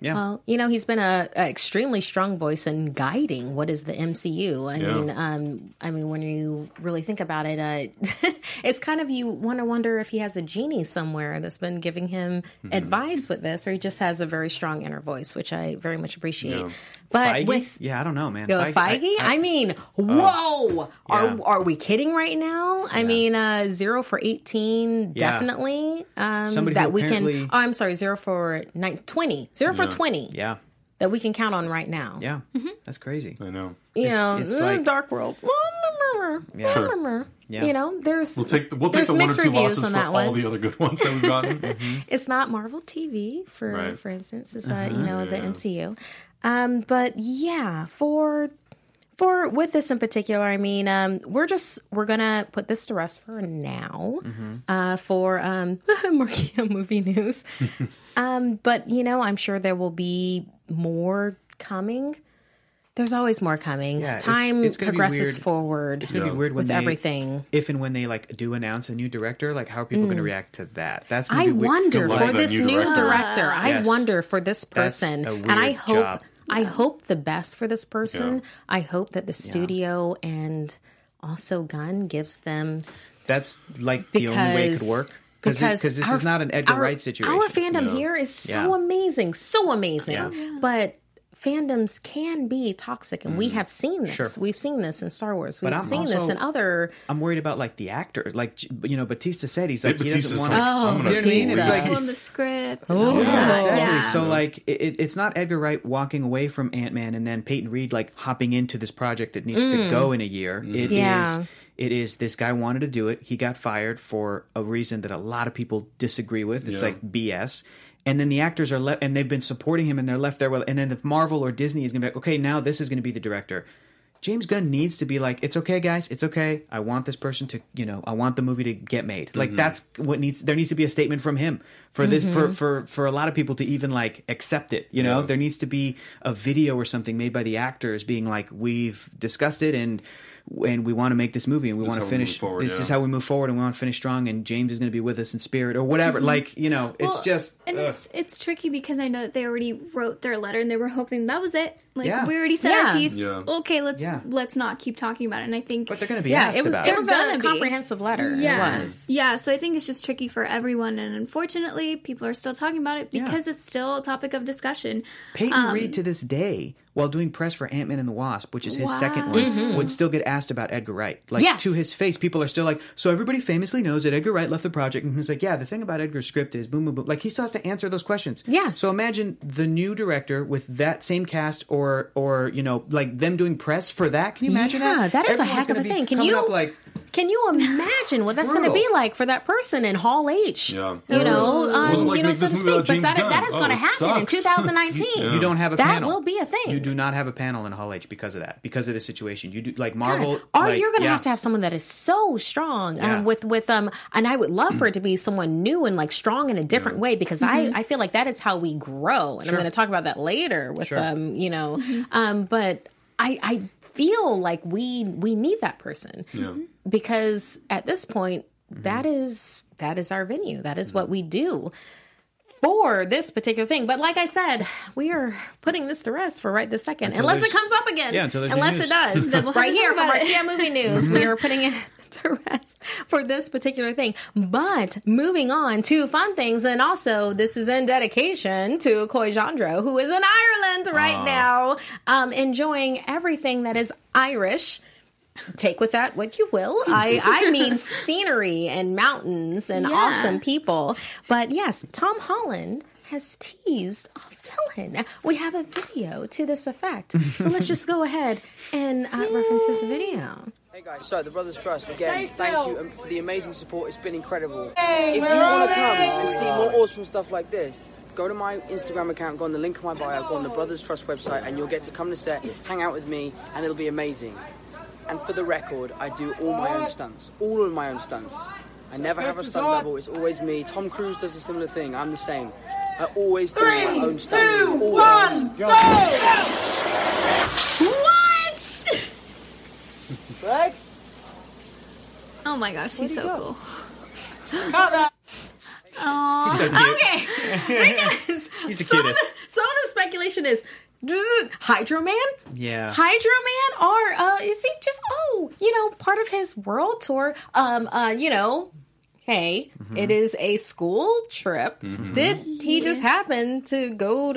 Yeah. Well, you know, he's been a, a extremely strong voice in guiding what is the M C U. I Yeah. mean, um, I mean, when you really think about it, uh, it's kind of you want to wonder if he has a genie somewhere that's been giving him Mm-hmm. advice with this, or he just has a very strong inner voice, which I very much appreciate. Yeah. But Feige? with yeah, I don't know, man. Yo, Feige, Feige? I, I- mean, whoa! yeah. Are are we kidding right now? I mean, uh, zero for eighteen, Yeah. definitely. Um, Somebody that who we can. apparently- Oh, I'm sorry, zero for nine, twenty. Zero for Yeah. twenty. Yeah, That we can count on right now. yeah, that's crazy. I know. You It's- know, it's uh, like- Dark World. Yeah. Sure. Yeah. You know, there's We'll take the, we'll take there's the one or mixed two reviews losses on for that all one. the other good ones that we've gotten. It's not Marvel T V for Right. for instance. It's uh, you know the Yeah. M C U. Um, but yeah, for for with this in particular, I mean, um, we're just we're gonna put this to rest for now. Uh, for um, Marquia movie news. um, but you know, I'm sure there will be more coming. There's always more coming. Yeah, it's- Time it's gonna be progresses weird. forward. It's gonna Yeah. be weird when with they, everything. if and when they like do announce a new director. Like, how are people going to react to that? That's gonna I be weird. wonder Love for that this new new director. director. I Yes. wonder for this That's person, a and I weird hope, job. I hope the best for this person. Yeah. I hope that the studio and also Gunn gives them That's like the only way it could work. Because this our- is not an Edgar our- Wright situation. Our fandom Yeah. here is so Yeah. amazing, so amazing. Yeah. But fandoms can be toxic, and we have seen this. Sure. We've seen this in Star Wars. We've I'm seen this also- in other. I'm worried about like the actor. Like, you know, Batista said he's like Hey, he doesn't Batista's want like, to. Oh, I'm gonna you know what I mean? It's Batista. like People in the script. and Oh. all Yeah, that. exactly. Yeah. So like, it, it's not Edgar Wright walking away from Ant-Man and then Peyton Reed like hopping into this project that needs to go in a year. It is. Yeah. It is. This guy wanted to do it. He got fired for a reason that a lot of people disagree with. It's Yeah. like B S. And then the actors are left, and they've been supporting him, and they're left there. Well, and then if Marvel or Disney is going to be like, okay, now this is going to be the director. James Gunn needs to be like, it's okay, guys, it's okay. I want this person to, you know, I want the movie to get made. Like that's what needs. There needs to be a statement from him for this, for for for a lot of people to even like accept it. You know, Yeah. there needs to be a video or something made by the actors being like, we've discussed it and. And we want to make this movie, and we This want is to how we move finish. forward, this yeah. is how we move forward, and we want to finish strong. And James is going to be with us in spirit, or whatever. Like you know, it's Well, just and it's it's tricky because I know that they already wrote their letter and they were hoping that was it. Like Yeah. we already said Yeah. our piece. Yeah. Okay, let's Yeah. let's not keep talking about it. And I think But they're going to be Yeah, asked it was. about It it. was They're a gonna be. comprehensive letter. yeah, It was. yeah. So I think it's just tricky for everyone, and unfortunately, people are still talking about it Yeah. because it's still a topic of discussion. Peyton Um, Reed to this day, while doing press for Ant-Man and the Wasp, which is his Wow. second one, would still get asked about Edgar Wright. Like Yes. to his face, people are still like, so everybody famously knows that Edgar Wright left the project, and he's like, yeah, the thing about Edgar's script is boom, boom, boom. Like he still has to answer those questions. Yes. So imagine the new director with that same cast, or or you know, like them doing press for that. Can you imagine Yeah, that? that is a Everyone's heck of gonna a be thing. Can coming you- up like? Can you imagine what that's going to brutal. be like for that person in Hall H? Yeah. You know, It um, wasn't like you know, make so to this speak. movie But about James that, Gunn. that is Oh, going to it happen in sucks. twenty nineteen. Yeah. You don't have a that panel. will be a thing. You do not have a panel in Hall H because of that, because of the situation. You do like Marvel, or like, you're going to yeah. have to have someone that is so strong Yeah. um, with with um, and I would love for it to be someone new and like strong in a different way because I I feel like that is how we grow, and I'm going to talk about that later with Sure. um, you know, um, but I I feel like we we need that person Yeah. because at this point that is that is our venue, that is what we do for this particular thing. But like I said, we are putting this to rest for right this second, Until unless it there's- comes up again. Yeah, until there's unless new it news. does. Then we'll have right to here talk for about it. Marquia Movie News, we are putting it to rest for this particular thing. But moving on to fun things, and also this is in dedication to Coy Jandreau, who is in Ireland right now, um, enjoying everything that is Irish. Take with that what you will. I, I mean scenery and mountains and Yeah. awesome people. But yes, Tom Holland has teased a villain. We have a video to this effect. So let's just go ahead and uh, reference this video. Hey guys, so the Brothers Trust, again, thank you um, for the amazing support. It's been incredible. If you want to come and see more awesome stuff like this, go to my Instagram account, go on the link in my bio, go on the Brothers Trust website, and you'll get to come to set, hang out with me, and it'll be amazing. And for the record, I do all my own stunts. All of my own stunts. I never have a stunt double, it's always me. Tom Cruise does a similar thing, I'm the same. I always do my own stunts. Two, one, go! What? Greg? Oh my gosh, he's so cool. Cut that! Aw. He's so cute. Okay, because He's the some of cutest. the, some of the speculation is Hydro Man. Yeah. Hydro Man, or uh, is he just oh, you know, part of his world tour? Um, uh, you know. Hey, Mm-hmm. it is a school trip. Did he just happen to go to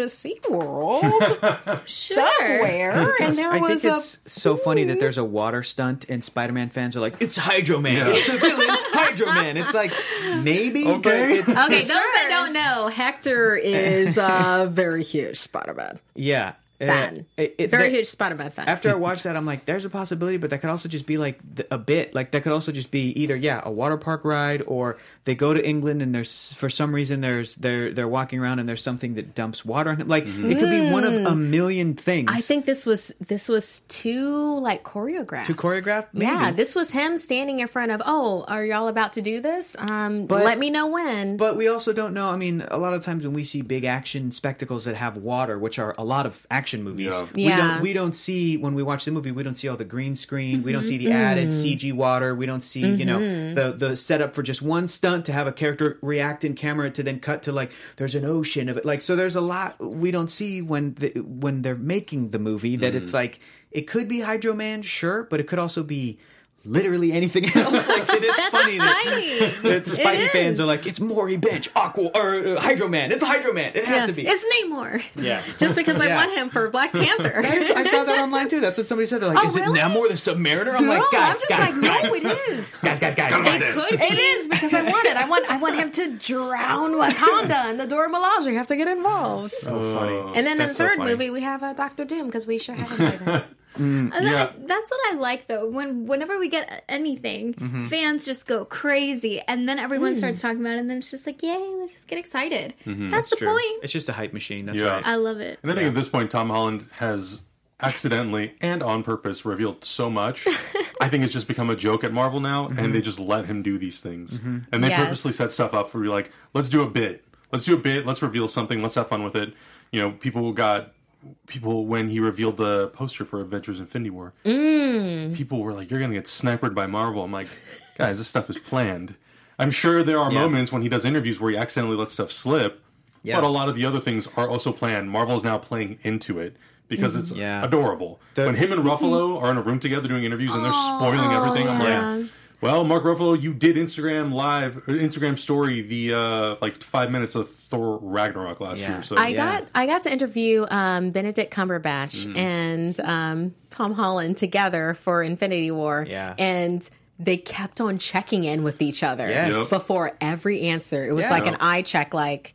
SeaWorld somewhere? And there I was think a it's so funny that there's a water stunt and Spider-Man fans are like, it's Hydro Man. It's the villain, Hydro Man. It's like, maybe, Okay. but it's... Okay, those that don't know, Hector is a very huge Spider-Man Yeah. Uh, fan. it- it- very that- huge Spider-Man fan. After I watched that, I'm like, there's a possibility, but that could also just be like th- a bit. Like that could also just be either yeah, a water park ride, or they go to England and there's for some reason there's they're they're walking around and there's something that dumps water on him. Like it could be one of a million things. I think this was this was too like choreographed. to choreograph. Maybe. Yeah, this was him standing in front of. Oh, are y'all about to do this? Um, But- let me know when. But we also don't know. I mean, a lot of times when we see big action spectacles that have water, which are a lot of action movies, Yeah. we Yeah. don't we don't see when we watch the movie. We don't see all the green screen. We don't see Mm-hmm. the added C G water. We don't see you know the the setup for just one stunt to have a character react in camera to then cut to like there's an ocean of it. Like so, there's a lot we don't see when the, when they're making the movie. That it's like it could be Hydro Man, sure, but it could also be. Literally anything else. Like it is funny that, that Spidey It fans is. are like, it's Maury Bench, Aqua, or uh, Hydro Man. It's Hydro Man. It has Yeah. to be. It's Namor. Yeah. Just because I Yeah. want him for Black Panther. I saw that online too. That's what somebody said. They're like, Oh, is really? it Namor the Submariner? I'm like, No, guys, I'm just guys, like, guys, no, it is. guys, guys, guys. It could be. It is because I want it. I want. I want him to drown Wakanda and the Dora Milaje have to get involved. So funny. And then in the That's so third funny. movie, we have uh, Doctor Doom because we sure haven't played him. And Yeah. that- that's what I like though. When whenever we get anything, fans just go crazy, and then everyone starts talking about it, and then it's just like, yay, let's just get excited. That's, the True. point. It's just a hype machine. That's Yeah. right. I love it. And I think at this point, Tom Holland has accidentally and on purpose revealed so much. I think it's just become a joke at Marvel now, and they just let him do these things. And they Yes. purposely set stuff up for you, like, let's do a bit. Let's do a bit. Let's reveal something. Let's have fun with it. You know, people got people when he revealed the poster for Avengers: Infinity War. Mm. People were like, "You're gonna get sniped by Marvel." I'm like, guys, this stuff is planned. I'm sure there are Yeah. moments when he does interviews where he accidentally lets stuff slip. Yeah. But a lot of the other things are also planned. Marvel is now playing into it because it's Yeah. adorable. The- when him and Ruffalo are in a room together doing interviews and they're spoiling everything, I'm yeah. like, well, Mark Ruffalo, you did Instagram live, or Instagram story the uh, like five minutes of Thor Ragnarok last Yeah. year. So I Yeah. got I got to interview um, Benedict Cumberbatch and um, Tom Holland together for Infinity War. Yeah. And they kept on checking in with each other Yes. Yep. before every answer. It was Yeah. like an eye check, like,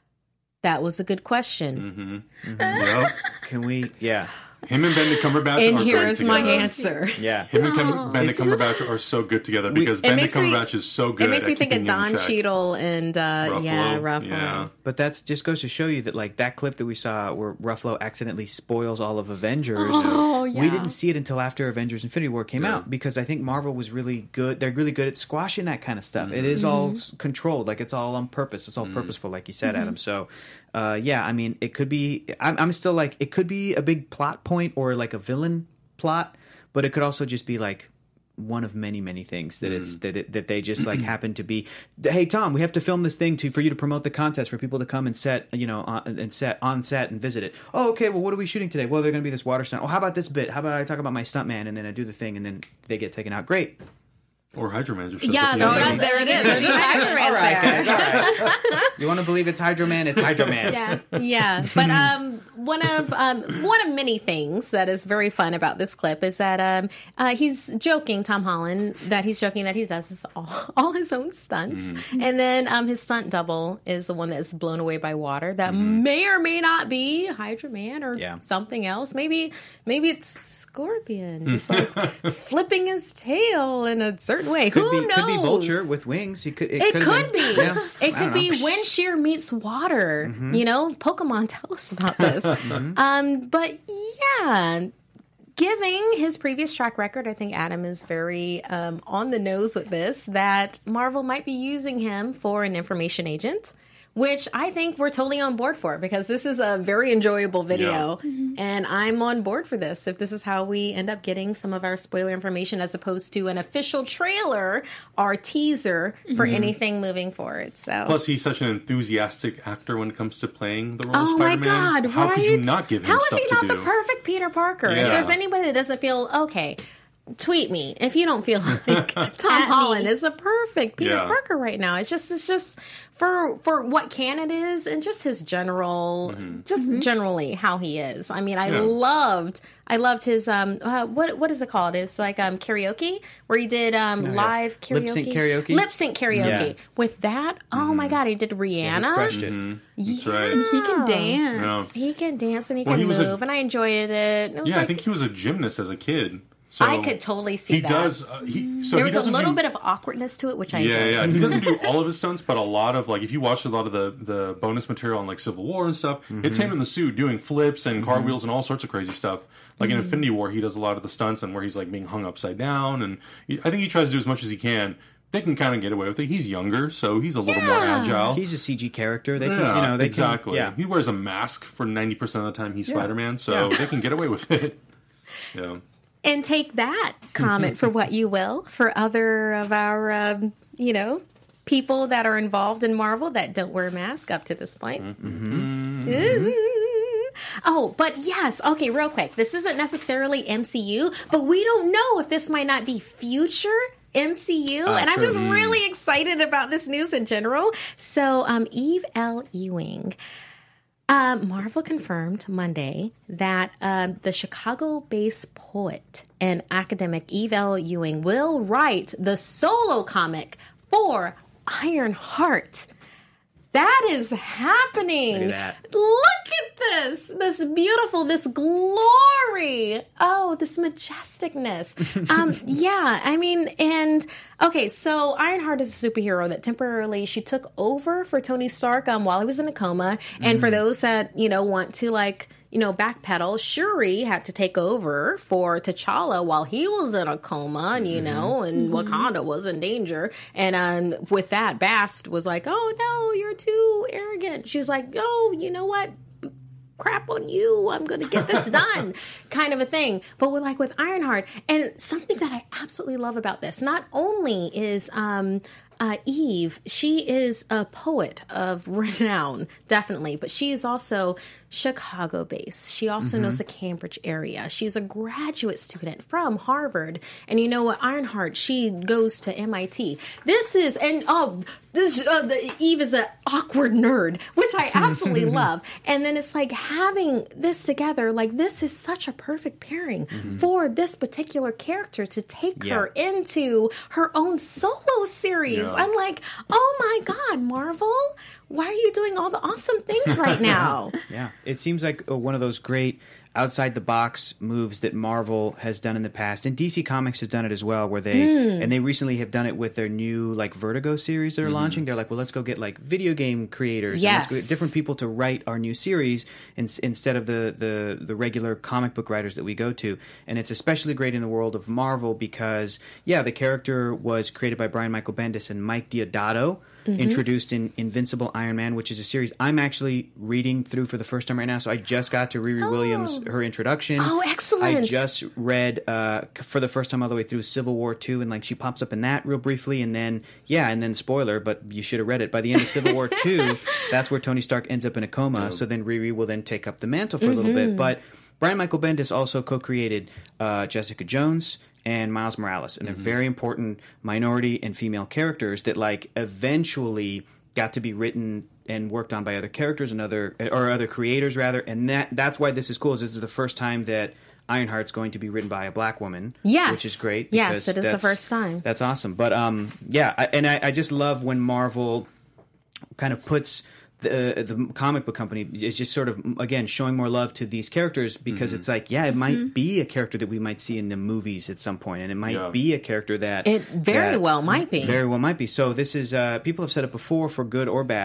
that was a good question. Yep. Can we? Yeah. Him and Benedict Cumberbatch And are here great is my together. answer. Yeah. Him and Cum- Benedict Cumberbatch are so good together because It Benedict makes me- Cumberbatch is so good. It makes at me think of keeping you in Don check. Cheadle and, uh, Ruffalo, yeah, Ruffalo. yeah. But that's just goes to show you that like that clip that we saw where Ruffalo accidentally spoils all of Avengers. Oh, We yeah. didn't see it until after Avengers Infinity War came out because I think Marvel was really good. They're really good at squashing that kind of stuff. It is all s- controlled, like it's all on purpose. It's all purposeful, like you said, Adam. So, uh, yeah, I mean, it could be. I'm, I'm still like it could be a big plot point or like a villain plot, but it could also just be like one of many many things that it's that it, that they just like happen to be. Hey Tom, we have to film this thing to for you to promote the contest for people to come and set you know on, and set on set and visit it. Oh, okay. Well, what are we shooting today? Well, they're going to be this water stunt. Oh, how about this bit? How about I talk about my stuntman and then I do the thing and then they get taken out. Great. Or Hydro Man just shows Yeah, up in that's the what movie. I- There it is. There's just Hydro Man All right, there. guys. All right. You want to believe it's Hydro Man? It's Hydro Man. Yeah. Yeah, but um, one of um, one of many things that is very fun about this clip is that um, uh, he's joking, Tom Holland, that he's joking that he does his, all, all his own stunts, and then um, his stunt double is the one that is blown away by water. That may or may not be Hydro Man or Yeah. something else. Maybe maybe it's Scorpion, just like flipping his tail in a certain way. Could Who be knows? could be Vulture with wings. He could. It, It could could have be. been- Yeah. It I don't could be know. Mm-hmm. wind shear meets water. You know, Pokemon, tell us about this. um, but yeah, giving his previous track record, I think Adam is very um, on the nose with this, that Marvel might be using him for an information agent, which I think we're totally on board for because this is a very enjoyable video, Yeah. Mm-hmm. and I'm on board for this. If this is how we end up getting some of our spoiler information as opposed to an official trailer or teaser for Mm-hmm. anything moving forward. So Plus, he's such an enthusiastic actor when it comes to playing the role of Oh my Spider-Man. God! How right? could you not give him How is stuff he to not do? the perfect Peter Parker? If Yeah. there's anybody that doesn't feel okay, tweet me if you don't feel like Tom At Holland me. is the perfect Peter Yeah. Parker right now. It's just it's just for for what canon is and just his general, just generally how he is. I mean, I Yeah. loved. I loved his um uh, what what is it called? It's like um karaoke where he did um live karaoke Lip sync karaoke? lip sync karaoke Yeah. with that. Oh my god, he did Rihanna. Crushed it. That's right. He can dance. Yeah. He can dance and he Well, can he was move, a- and I enjoyed it. It was Yeah, like, I think he was a gymnast as a kid. So I could totally see he that. does. Uh, he, so there he was a doesn't little do, bit of awkwardness to it, which I Yeah, enjoyed. yeah. He doesn't do all of his stunts, but a lot of like if you watch a lot of the the bonus material on like Civil War and stuff, it's him in the suit doing flips and cartwheels and all sorts of crazy stuff. Like in Infinity War, he does a lot of the stunts and where he's like being hung upside down, and he, I think he tries to do as much as he can. They can kind of get away with it. He's younger, so he's a little more Yeah. agile. He's a C G character. They can, yeah, you know, they exactly. Can, yeah. He wears a mask for ninety percent of the time he's Spider-Man, so Yeah. they can get away with it. Yeah. And take that comment for what you will for other of our, um, you know, people that are involved in Marvel that don't wear masks up to this point. Mm-hmm. Oh, but yes. Okay, real quick. This isn't necessarily M C U, but we don't know if this might not be future M C U. and I'm true. just really excited about this news in general. So, um, Eve L. Ewing. Um, Marvel confirmed Monday that um, the Chicago-based poet and academic Eve L. Ewing will write the solo comic for Ironheart. That is happening. Look at that. Look at this. This beautiful, this glory. Oh, this majesticness. um, yeah, I mean, and okay, so Ironheart is a superhero that temporarily she took over for Tony Stark um, while he was in a coma. And for those that, you know, want to like, you know, backpedal, Shuri had to take over for T'Challa while he was in a coma, and you know, and Wakanda was in danger. And um, with that, Bast was like, "Oh no, you're too arrogant." She's like, "Oh, you know what? Crap on you. I'm going to get this done," kind of a thing. But with like with Ironheart, and something that I absolutely love about this, not only is um. Uh, Eve, she is a poet of renown, definitely, but she is also Chicago-based. She also knows the Cambridge area. She's a graduate student from Harvard. And you know what, Ironheart, she goes to M I T. This is, and oh, this, uh, the, Eve is an awkward nerd, which I absolutely love. And then it's like having this together, like this is such a perfect pairing for this particular character to take Yeah. her into her own solo series. Yeah. I'm like, oh my God, Marvel, why are you doing all the awesome things right now? Yeah, it seems like uh, one of those great outside the box moves that Marvel has done in the past, and D C Comics has done it as well. Where they and they recently have done it with their new like Vertigo series that are launching. They're like, well, let's go get like video game creators, and let's go Yes. get different people to write our new series in, instead of the, the the regular comic book writers that we go to. And it's especially great in the world of Marvel because yeah, the character was created by Brian Michael Bendis and Mike Deodato. Introduced in Invincible Iron Man, which is a series I'm actually reading through for the first time right now. So I just got to Riri Williams, her introduction. Oh, excellent. I just read uh, for the first time all the way through Civil War two, and like she pops up in that real briefly, and then yeah, and then spoiler, but you should have read it. By the end of Civil War two, that's where Tony Stark ends up in a coma. So then Riri will then take up the mantle for a little bit. But Brian Michael Bendis also co-created uh, Jessica Jones and Miles Morales, and they're very important minority and female characters that like eventually got to be written and worked on by other characters and other or other creators rather, and that that's why this is cool. Is this is the first time that Ironheart's going to be written by a black woman, Yes. which is great. Yes, because it is the that's- first time. That's awesome. But um, yeah, I, and I, I just love when Marvel kind of puts the the comic book company is just sort of again showing more love to these characters because it's like yeah, it might be a character that we might see in the movies at some point, and it might Yeah. be a character that It very that well might be. very well might be. So this is uh, people have said it before for good or bad.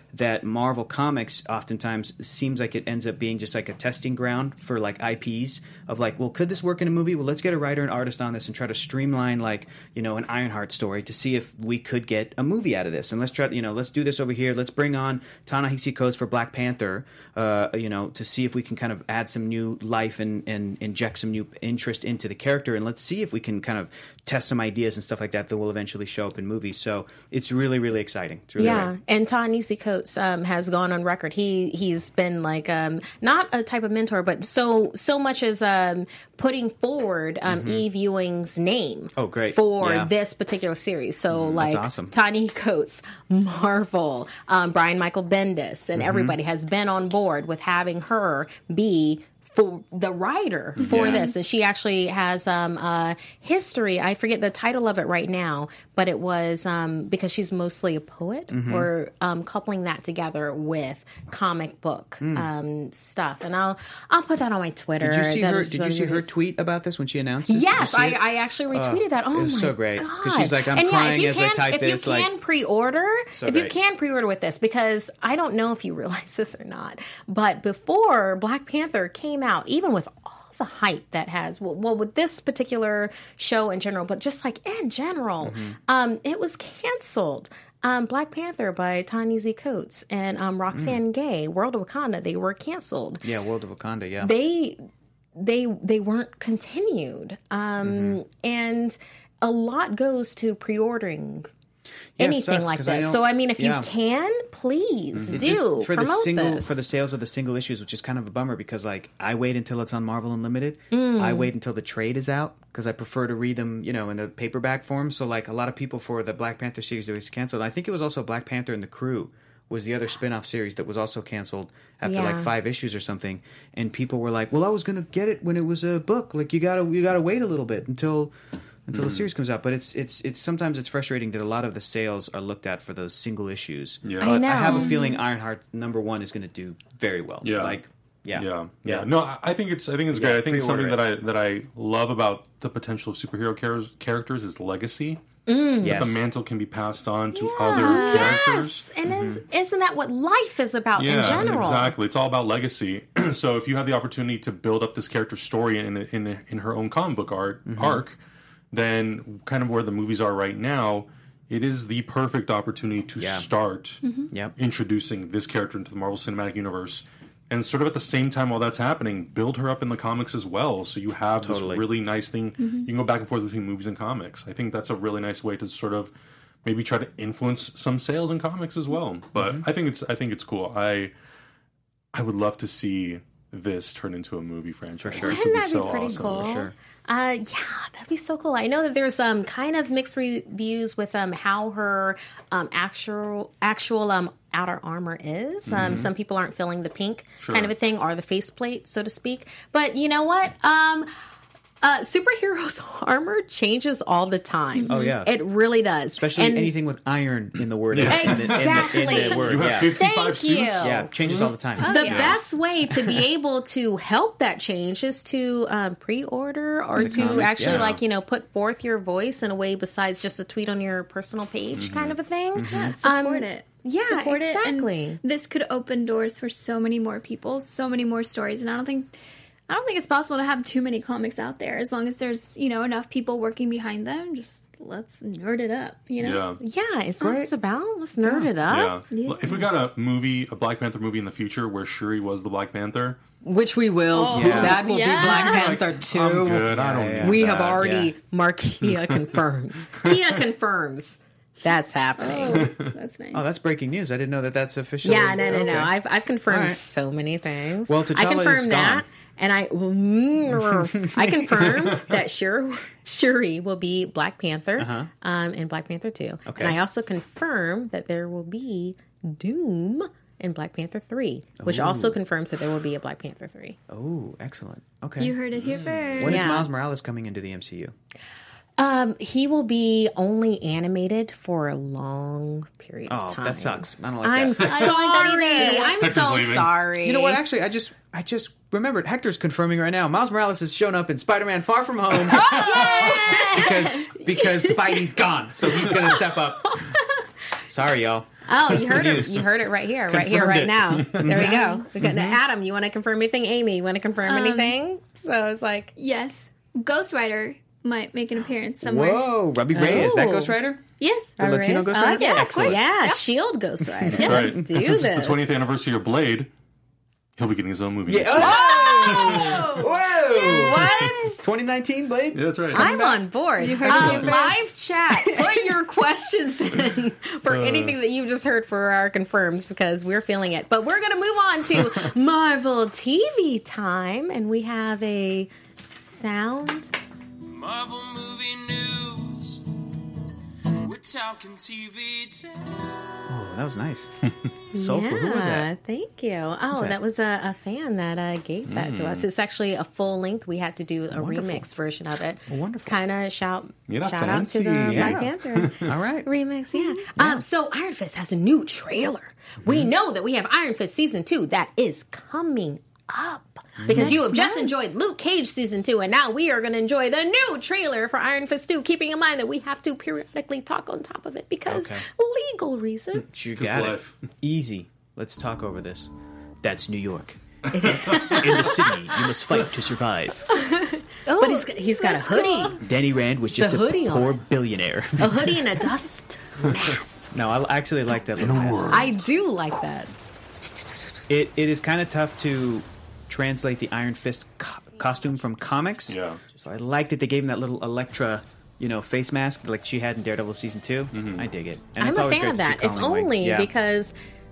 that Marvel Comics oftentimes seems like it ends up being just like a testing ground for like I Ps of like, well, could this work in a movie? Well, let's get a writer and artist on this and try to streamline like, you know, an Ironheart story to see if we could get a movie out of this. And let's try, you know, let's do this over here. Let's bring on Ta-Nehisi Coates for Black Panther, uh, you know, to see if we can kind of add some new life and, and inject some new interest into the character. And let's see if we can kind of test some ideas and stuff like that that will eventually show up in movies. So it's really, really exciting. It's really yeah, right. and Ta-Nehisi Coates um, has gone on record. He he's been like um, not a type of mentor, but so so much as um, putting forward um, mm-hmm. Eve Ewing's name. Oh, great. For yeah. this particular series. So mm, like awesome. Ta-Nehisi Coates, Marvel, um, Brian Michael Bendis, and mm-hmm. everybody has been on board with having her be for the writer for yeah. this. And she actually has um, a history. I forget the title of it right now, but it was um, because she's mostly a poet. Mm-hmm. We're um, coupling that together with comic book mm. um, stuff. And I'll I'll put that on my Twitter. Did you see that her? is Did you see her tweet about this when she announced this? Yes, I, I actually retweeted uh, that. Oh it was my so great god! she's like, I'm and crying yeah, as can, I type if this. you can like, pre-order, so if great. you can pre-order with this, because I don't know if you realize this or not, but before Black Panther came out, even with all the hype that has, well, well, with this particular show in general, but just like in general, mm-hmm. um, it was canceled. Um, Black Panther by Ta-Nehisi Coates and um, Roxanne mm. Gay, World of Wakanda, they were canceled. Yeah, World of Wakanda, yeah. They they they weren't continued. Um, mm-hmm. And a lot goes to pre-ordering yeah, anything sucks, like I this. know, so I mean, if yeah. you can, please mm-hmm. do just for promote the single this. for the sales of the single issues, which is kind of a bummer because like I wait until it's on Marvel Unlimited. Mm. I wait until the trade is out because I prefer to read them, you know, in the paperback form. So like a lot of people for the Black Panther series that was canceled. I think it was also Black Panther and the Crew was the other spin-off series that was also canceled after yeah. like five issues or something. And people were like, "Well, I was going to get it when it was a book. Like you gotta you gotta wait a little bit until." Until mm. the series comes out, but it's it's it's sometimes it's frustrating that a lot of the sales are looked at for those single issues. Yeah. But I know. I have a feeling Ironheart number one is going to do very well. Yeah, like yeah, yeah, yeah. yeah. No, I- I think it's I think it's Yeah, great. I think it's something pre-order that I that I love about the potential of superhero char- characters is legacy. Mm. Yes. The mantle can be passed on to Yeah. other characters. Yes, and is, isn't that what life is about Yeah, in general? exactly. It's all about legacy. So if you have the opportunity to build up this character's story in in in her own comic book art mm-hmm. arc, then kind of where the movies are right now, it is the perfect opportunity to Yeah. start Mm-hmm. Yep. introducing this character into the Marvel Cinematic Universe. And sort of at the same time while that's happening, build her up in the comics as well. So you have Totally. this really nice thing. Mm-hmm. You can go back and forth between movies and comics. I think that's a really nice way to sort of maybe try to influence some sales in comics as well. But Mm-hmm. I think it's I think it's cool. I I would love to see this turn into a movie franchise. For sure. This Wouldn't would that be be so pretty awesome. cool? For sure. Uh, yeah, that'd be so cool. I know that there's um kind of mixed reviews with um how her um actual actual um outer armor is. Um, some people aren't feeling the pink Sure. kind of a thing or the faceplate, so to speak. But you know what? Um. Uh, superheroes' armor changes all the time. Oh, yeah. It really does. Especially And- anything with iron in the word. Yeah. in the- in the- in the- in Exactly. the word, You have yeah. fifty-five Thank suits? you. Yeah, it changes all the time. The yeah. best way to be able to help that change is to um, pre-order or The to comic, actually, yeah. like, you know, put forth your voice in a way besides just a tweet on your personal page kind of a thing. Yeah, support Um, it. Yeah, support exactly. it. And this could open doors for so many more people, so many more stories. And I don't think, I don't think it's possible to have too many comics out there. As long as there's, you know, enough people working behind them, just let's nerd it up. You know. Yeah. Yeah, is that what it's about? Let's nerd it up. Yeah. If we got a movie, a Black Panther movie in the future where Shuri was the Black Panther, Which we will. Oh, Yeah. That will yeah. be Black like, Panther two. I'm good. I don't Yeah, yeah, need We that. have already, yeah. Markia confirms. Kia confirms. That's happening. Oh, that's nice. Oh, that's breaking news. I didn't know that that's official. Yeah, no, no, no. Okay. I've I've confirmed All right. so many things. Well, I T'Challa confirmed is that, gone. and I I confirm that Shuri, Shuri will be Black Panther Uh-huh. um, in Black Panther two, Okay. and I also confirm that there will be Doom in Black Panther three, which also confirms that there will be a Black Panther three. Oh, excellent. Okay. You heard it here first. When is Yeah. Miles Morales coming into the M C U? Um, he will be only animated for a long period Oh, of time. that sucks. I don't like I'm that. sorry. I don't like that either. I'm Hector's so leaving. sorry. You know what? Actually, I just I just remembered. Hector's confirming right now. Miles Morales has shown up in Spider-Man: Far From Home because because Spidey's gone, so he's going to step up. Sorry, y'all. Oh, you heard it. News. You heard it right here, right here, Confirmed right it. now. There we go. We got Adam. You want to confirm anything? Amy, you want to confirm Um, anything? So it's like, Yes. Ghost Rider might make an appearance somewhere. Whoa, Robbie Ray, is that Oh. Ghost Rider? Yes. The Latino Ghost Oh, Rider? yeah, Excellent. yeah, Shield Ghost Rider. That's right. Let's do and since this. it's the twentieth anniversary of Blade, he'll be getting his own movie. Yeah. next year. Oh! Whoa! What? twenty nineteen, Blade? Yeah, that's right. I'm on board. heard Um, it. live chat. Put your questions in for Uh. anything that you've just heard for our confirms because we're feeling it. But we're going to move on to Marvel T V time, and we have a sound. Marvel movie news. We're talking T V time. Oh, that was nice. Soulful. Yeah, Who was that? thank you. Oh, that? that? was a, a fan that uh, gave that to us. It's actually a full length. We had to do a Wonderful. remix version of it. Wonderful. Kind of shout Yeah, shout out to the fancy. Yeah. Black Panther. All right. Remix, yeah. Um, so Iron Fist has a new trailer. We know that we have Iron Fist season two that is coming up because you have just enjoyed Luke Cage season two, and now we are going to enjoy the new trailer for Iron Fist two. Keeping in mind that we have to periodically talk on top of it because Okay. legal reasons. You Just got it. life. Easy. Let's talk over this. That's New York. In the city, you must fight to survive. But he's got, he's got a hoodie, Danny Rand was just a a, hoodie on poor it. billionaire. a hoodie, and a dust mask. No, I actually like that little mask. I do like that. It it is kind of tough to translate the Iron Fist co- costume from comics. Yeah. So I like that they gave him that little Elektra, you know, face mask like she had in Daredevil season two. I dig it. And I'm it's a always fan great of to see that, if Colleen Wing. only Yeah. because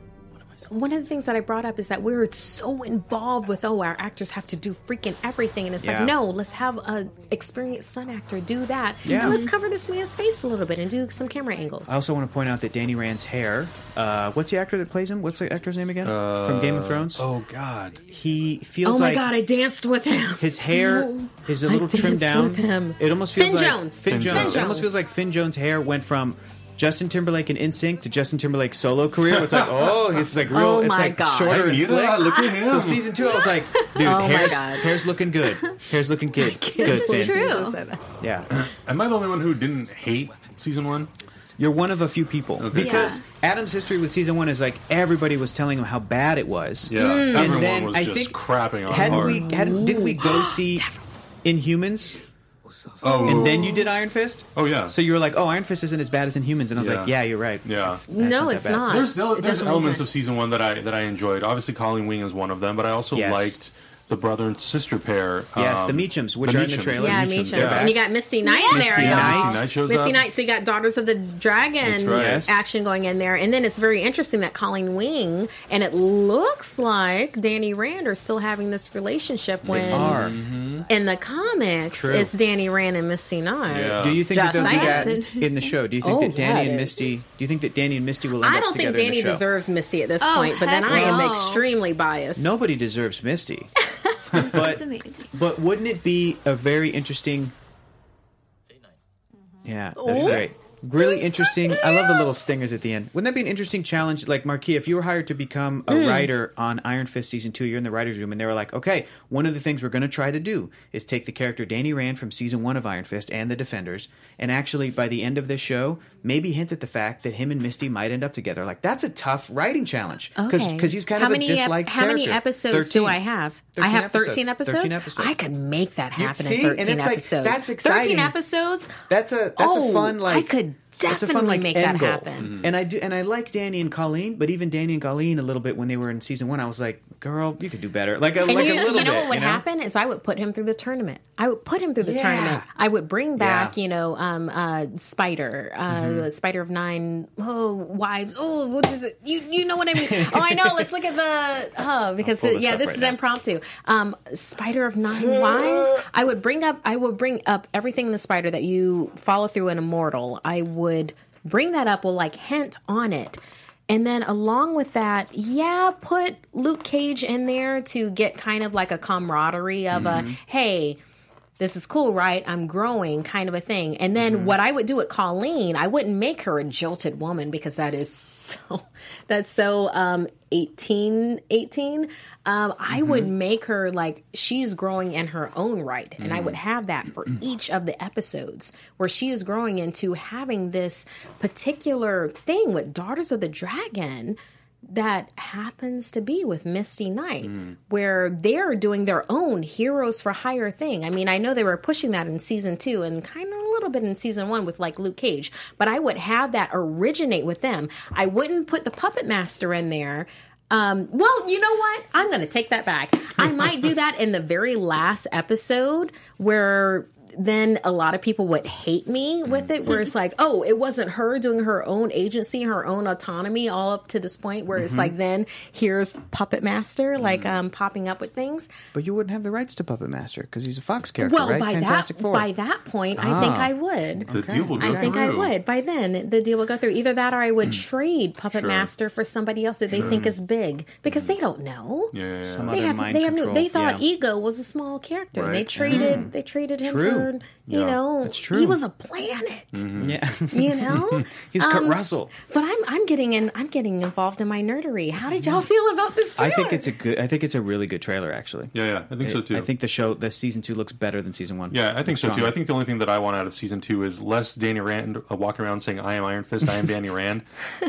one of the things that I brought up is that we're so involved with, oh, our actors have to do freaking everything. And it's Yeah. like, no, let's have a experienced stunt actor do that. Yeah. And let's cover this man's face a little bit and do some camera angles. I also want to point out that Danny Rand's hair. Uh, what's the actor that plays him? What's the actor's name again? From Game of Thrones. Oh God. He feels oh my like God, I danced with him. his hair No. is a I little trimmed danced down. with him. It almost feels Finn like Jones. Finn, Finn Jones. Jones. It almost feels like Finn Jones' hair went from Justin Timberlake in NSYNC to Justin Timberlake's solo career. It's like, oh, it's like real. Oh it's my like God. shorter I and knew slick. that. Look at him. So season two, I was like, dude, Oh my hair's, God. hair's looking good. Hair's looking good. Good, This Finn. is true. Yeah, Am I the only one who didn't hate season one? you're one of a few people because Yeah. Adam's history with season one is like everybody was telling him how bad it was. Yeah. And Everyone then was I just think crapping on hadn't hard. we hadn't, didn't we go see Inhumans oh. and then you did Iron Fist? Oh yeah. So you were like, oh, Iron Fist isn't as bad as Inhumans, and I was Yeah. like, yeah, you're right. yeah. That's no, not that it's bad. not. There's there's It definitely elements isn't. of season one that I that I enjoyed. Obviously, Colleen Wing is one of them, but I also Yes. liked the brother and sister pair. Yes, um, the Meachums, which are in the Meachums. trailer. Yeah, Meachums, me too. yeah. And you got Misty Knight in there, Misty y'all. Knight. Misty Knight shows Misty up. Knight. So you got Daughters of the Dragon That's right. Yes. action going in there, and then it's very interesting that Colleen Wing and it looks like Danny Rand are still having this relationship when are. in the comics True. it's Danny Rand and Misty Knight. Yeah. Do you think that Just they'll do saying. that in the show? Do you think Oh, that Danny yeah, and it is. Misty? Do you think that Danny and Misty will end I up don't think together in Danny the show? deserves Misty at this Oh, point, but then heck I am no. extremely biased. Nobody deserves Misty. This but is amazing. but wouldn't it be a very interesting? Yeah, that's Oh. great. Really interesting. I love the little stingers at the end. Wouldn't that be an interesting challenge? Like, Marquis, if you were hired to become a Hmm. writer on Iron Fist season two, you're in the writer's room, and they were like, okay, one of the things we're going to try to do is take the character Danny Rand from season one of Iron Fist and the Defenders, and actually, by the end of this show, maybe hint at the fact that him and Misty might end up together. Like, that's a tough writing challenge. Okay. Because he's kind how of many, a disliked How many character. episodes thirteen. do I have? I thirteen have thirteen episodes. episodes. thirteen episodes. I could make that You- happen see? in And thirteen it's like, episodes. that's exciting. Thirteen episodes. That's a that's Oh, a fun like I could that's a fun, definitely like, make end that goal. happen. And I do and I like Danny and Colleen, but even Danny and Colleen a little bit when they were in season one, I was like, girl, you could do better. Like a And like you, a little you know bit. what would you know? happen is I would put him through the tournament. I would put him through the Yeah. tournament. I would bring back, Yeah. you know, um, uh, Spider, uh, Mm-hmm. Spider of Nine oh, wives. Oh, what is it? You you know what I mean? Oh, I know. Let's look at the oh because pull this yeah, up this right is now. impromptu. Um, Spider of Nine wives. I would bring up. I would bring up everything in the Spider that you follow through in Immortal. I would bring that up. Will like hint on it. And then along with that, yeah, put Luke Cage in there to get kind of like a camaraderie of Mm-hmm. a, hey, this is cool, right? I'm growing kind of a thing. And then Mm-hmm. what I would do with Colleen, I wouldn't make her a jilted woman because that is so, that's so um, eighteen, eighteen, um, I Mm-hmm. would make her like she's growing in her own right. And I would have that for each of the episodes where she is growing into having this particular thing with Daughters of the Dragon that happens to be with Misty Knight, Mm. where they're doing their own heroes for hire thing. I mean, I know they were pushing that in season two and kind of a little bit in season one with like Luke Cage, but I would have that originate with them. I wouldn't put the Puppet Master in there. Um, well, you know what? I'm going to take that back. I might do that in the very last episode where then a lot of people would hate me with it, where it's like, oh, it wasn't her doing her own agency, her own autonomy all up to this point where it's Mhm. like, then here's Puppet Master, like um, popping up with things. But you wouldn't have the rights to Puppet Master because he's a Fox character, Well, right? by Fantastic that Four. by that point, I think Ah. I would. The deal will go I think I through. would. By then, the deal will go through. Either that or I would trade Puppet Sure. Master for somebody else that they Sure. think is big because they don't know. Yeah, yeah, yeah. Some They other have, mind they have, no- control. they thought yeah. Ego was a small character. Right. They traded, Mm. they traded him True. for, you Yeah. know, That's true. he was a planet. Yeah. You know, He was Kurt Um, Russell. But I'm, I'm getting in, I'm getting involved in my nerdery. How did y'all feel about this I trailer? think it's a good. I think it's a really good trailer, actually. Yeah, yeah, I think so It- too. I think the show, the season two, looks better than season one. Yeah, I think Looks so too. stronger. I think the only thing that I want out of season two is less Danny Rand uh, walking around saying, "I am Iron Fist, I am Danny Rand."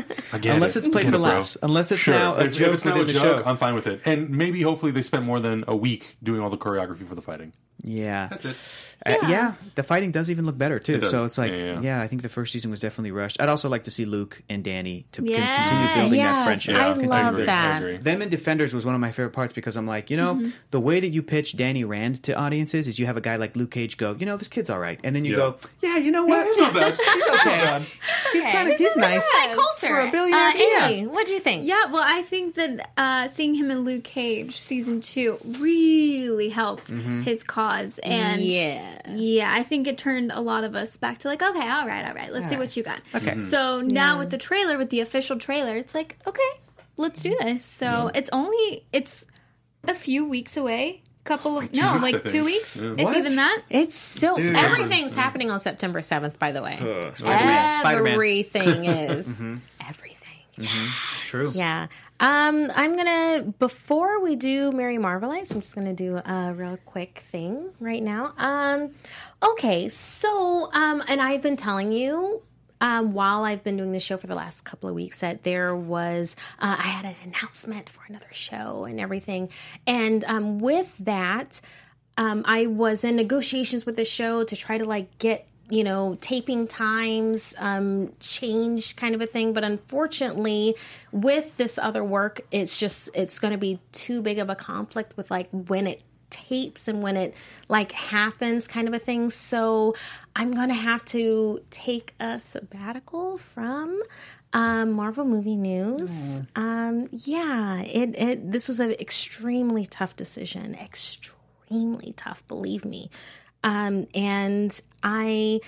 I get Unless it. it's played Get for it, bro. laughs. Unless it's Sure. now a if, joke if it's now a within the joke, show. I'm fine with it. And maybe, hopefully, they spent more than a week doing all the choreography for the fighting. Yeah. That's it. Uh, yeah, the fighting does even look better too. It does. So it's like, Yeah, yeah, yeah, yeah. I think the first season was definitely rushed. I'd also like to see Luke and Danny to con- Yes. continue building Yes, that friendship. I Continue love building- that. I agree. Them in Defenders was one of my favorite parts because I'm like, you know, the way that you pitch Danny Rand to audiences is you have a guy like Luke Cage go, you know, this kid's all right, and then you Yeah. go, yeah, you know what, It's not bad. he's okay, he's kind of he's nice Like Coulter. for a billionaire. Uh, yeah. Amy, what'd you think? Yeah, well, I think that uh, seeing him in Luke Cage season two really helped his cause, and Yeah. yeah, I think it turned a lot of us back to like, okay, all right, all right, let's see what you got. Okay. So now Yeah. with the trailer, with the official trailer, it's like, okay, let's do this. So it's only it's a few weeks away. Couple of two no, weeks, I like think. two weeks, Yeah. if What? even that. It's still Dude. everything's happening on September seventh. By the way, Uh, Spider-Man. Spider-Man. everything is everything. True. Yeah. Um, I'm gonna before we do Mary Marvelites, I'm just gonna do a real quick thing right now. Um, okay, so um, and I've been telling you. Um, while I've been doing the show for the last couple of weeks, that there was, uh, I had an announcement for another show and everything. And um, with that, um, I was in negotiations with the show to try to like get, you know, taping times um, changed kind of a thing. But unfortunately, with this other work, it's just, it's going to be too big of a conflict with like when it tapes and when it like happens kind of a thing. So I'm going to have to take a sabbatical from um, Marvel Movie News. Um, yeah, it, it this was an extremely tough decision. Extremely tough, believe me. Um, and I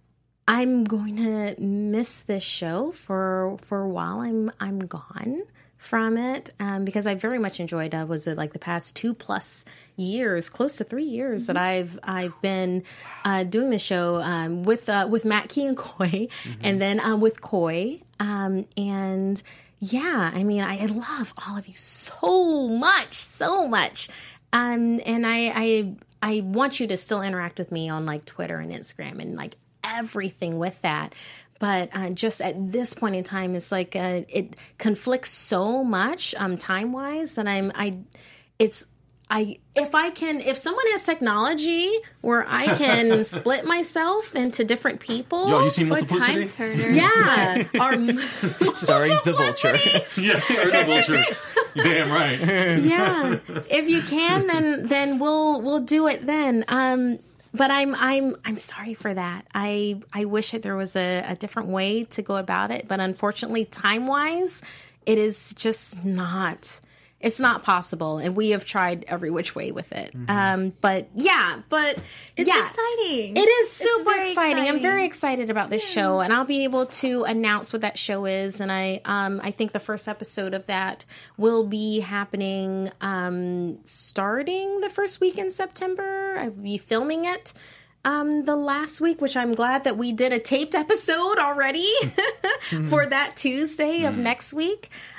I'm going to miss this show for for a while. I'm I'm gone from it um, because I very much enjoyed. Uh, was it like the past two plus years, close to three years that I've I've been uh, doing the show um, with uh, with Matt Key and Coy, and then uh, with Coy, um, and yeah, I mean I love all of you so much, so much, um, and I I I want you to still interact with me on like Twitter and Instagram and like everything with that. But uh, just at this point in time, it's like uh, it conflicts so much um, time wise that I'm I it's I if I can if someone has technology where I can split myself into different people. Yo, you seen What Multiplicity? time turner? Yeah, our Starring the Vulture. Yeah, sorry, the vulture. Damn right. yeah. If you can, then then we'll we'll do it then. Um, but I'm I'm I'm sorry for that. I I wish that there was a, a different way to go about it, but unfortunately, time wise, it is just not. It's not possible, and we have tried every which way with it. Mm-hmm. Um, but yeah, but It's yeah. exciting. It is It's super very exciting. I'm exciting. very excited about this show, and I'll be able to announce what that show is. And I, um, I think the first episode of that will be happening um, starting the first week in September. I'll be filming it um, the last week, which I'm glad that we did a taped episode already for that Tuesday of next week.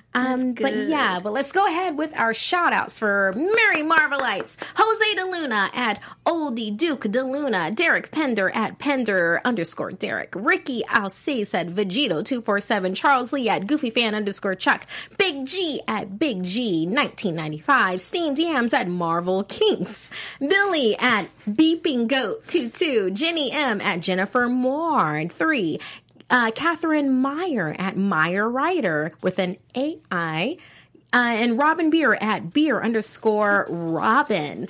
Um, but good. yeah, but let's go ahead with our shout outs for Merry Marvelites, Jose DeLuna at Oldie Duke DeLuna, Derek Pender at Pender underscore Derek, Ricky Alcice at Vegito two four seven, Charles Lee at Goofy Fan underscore Chuck, Big G at Big G nineteen ninety-five, Steam D Ms at Marvel Kinks, Billy at Beeping Goat two two, Jenny M at Jennifer Moore three, Uh, Catherine Meyer at Meyer Writer with an A I, uh, and Robin Beer at Beer underscore Robin.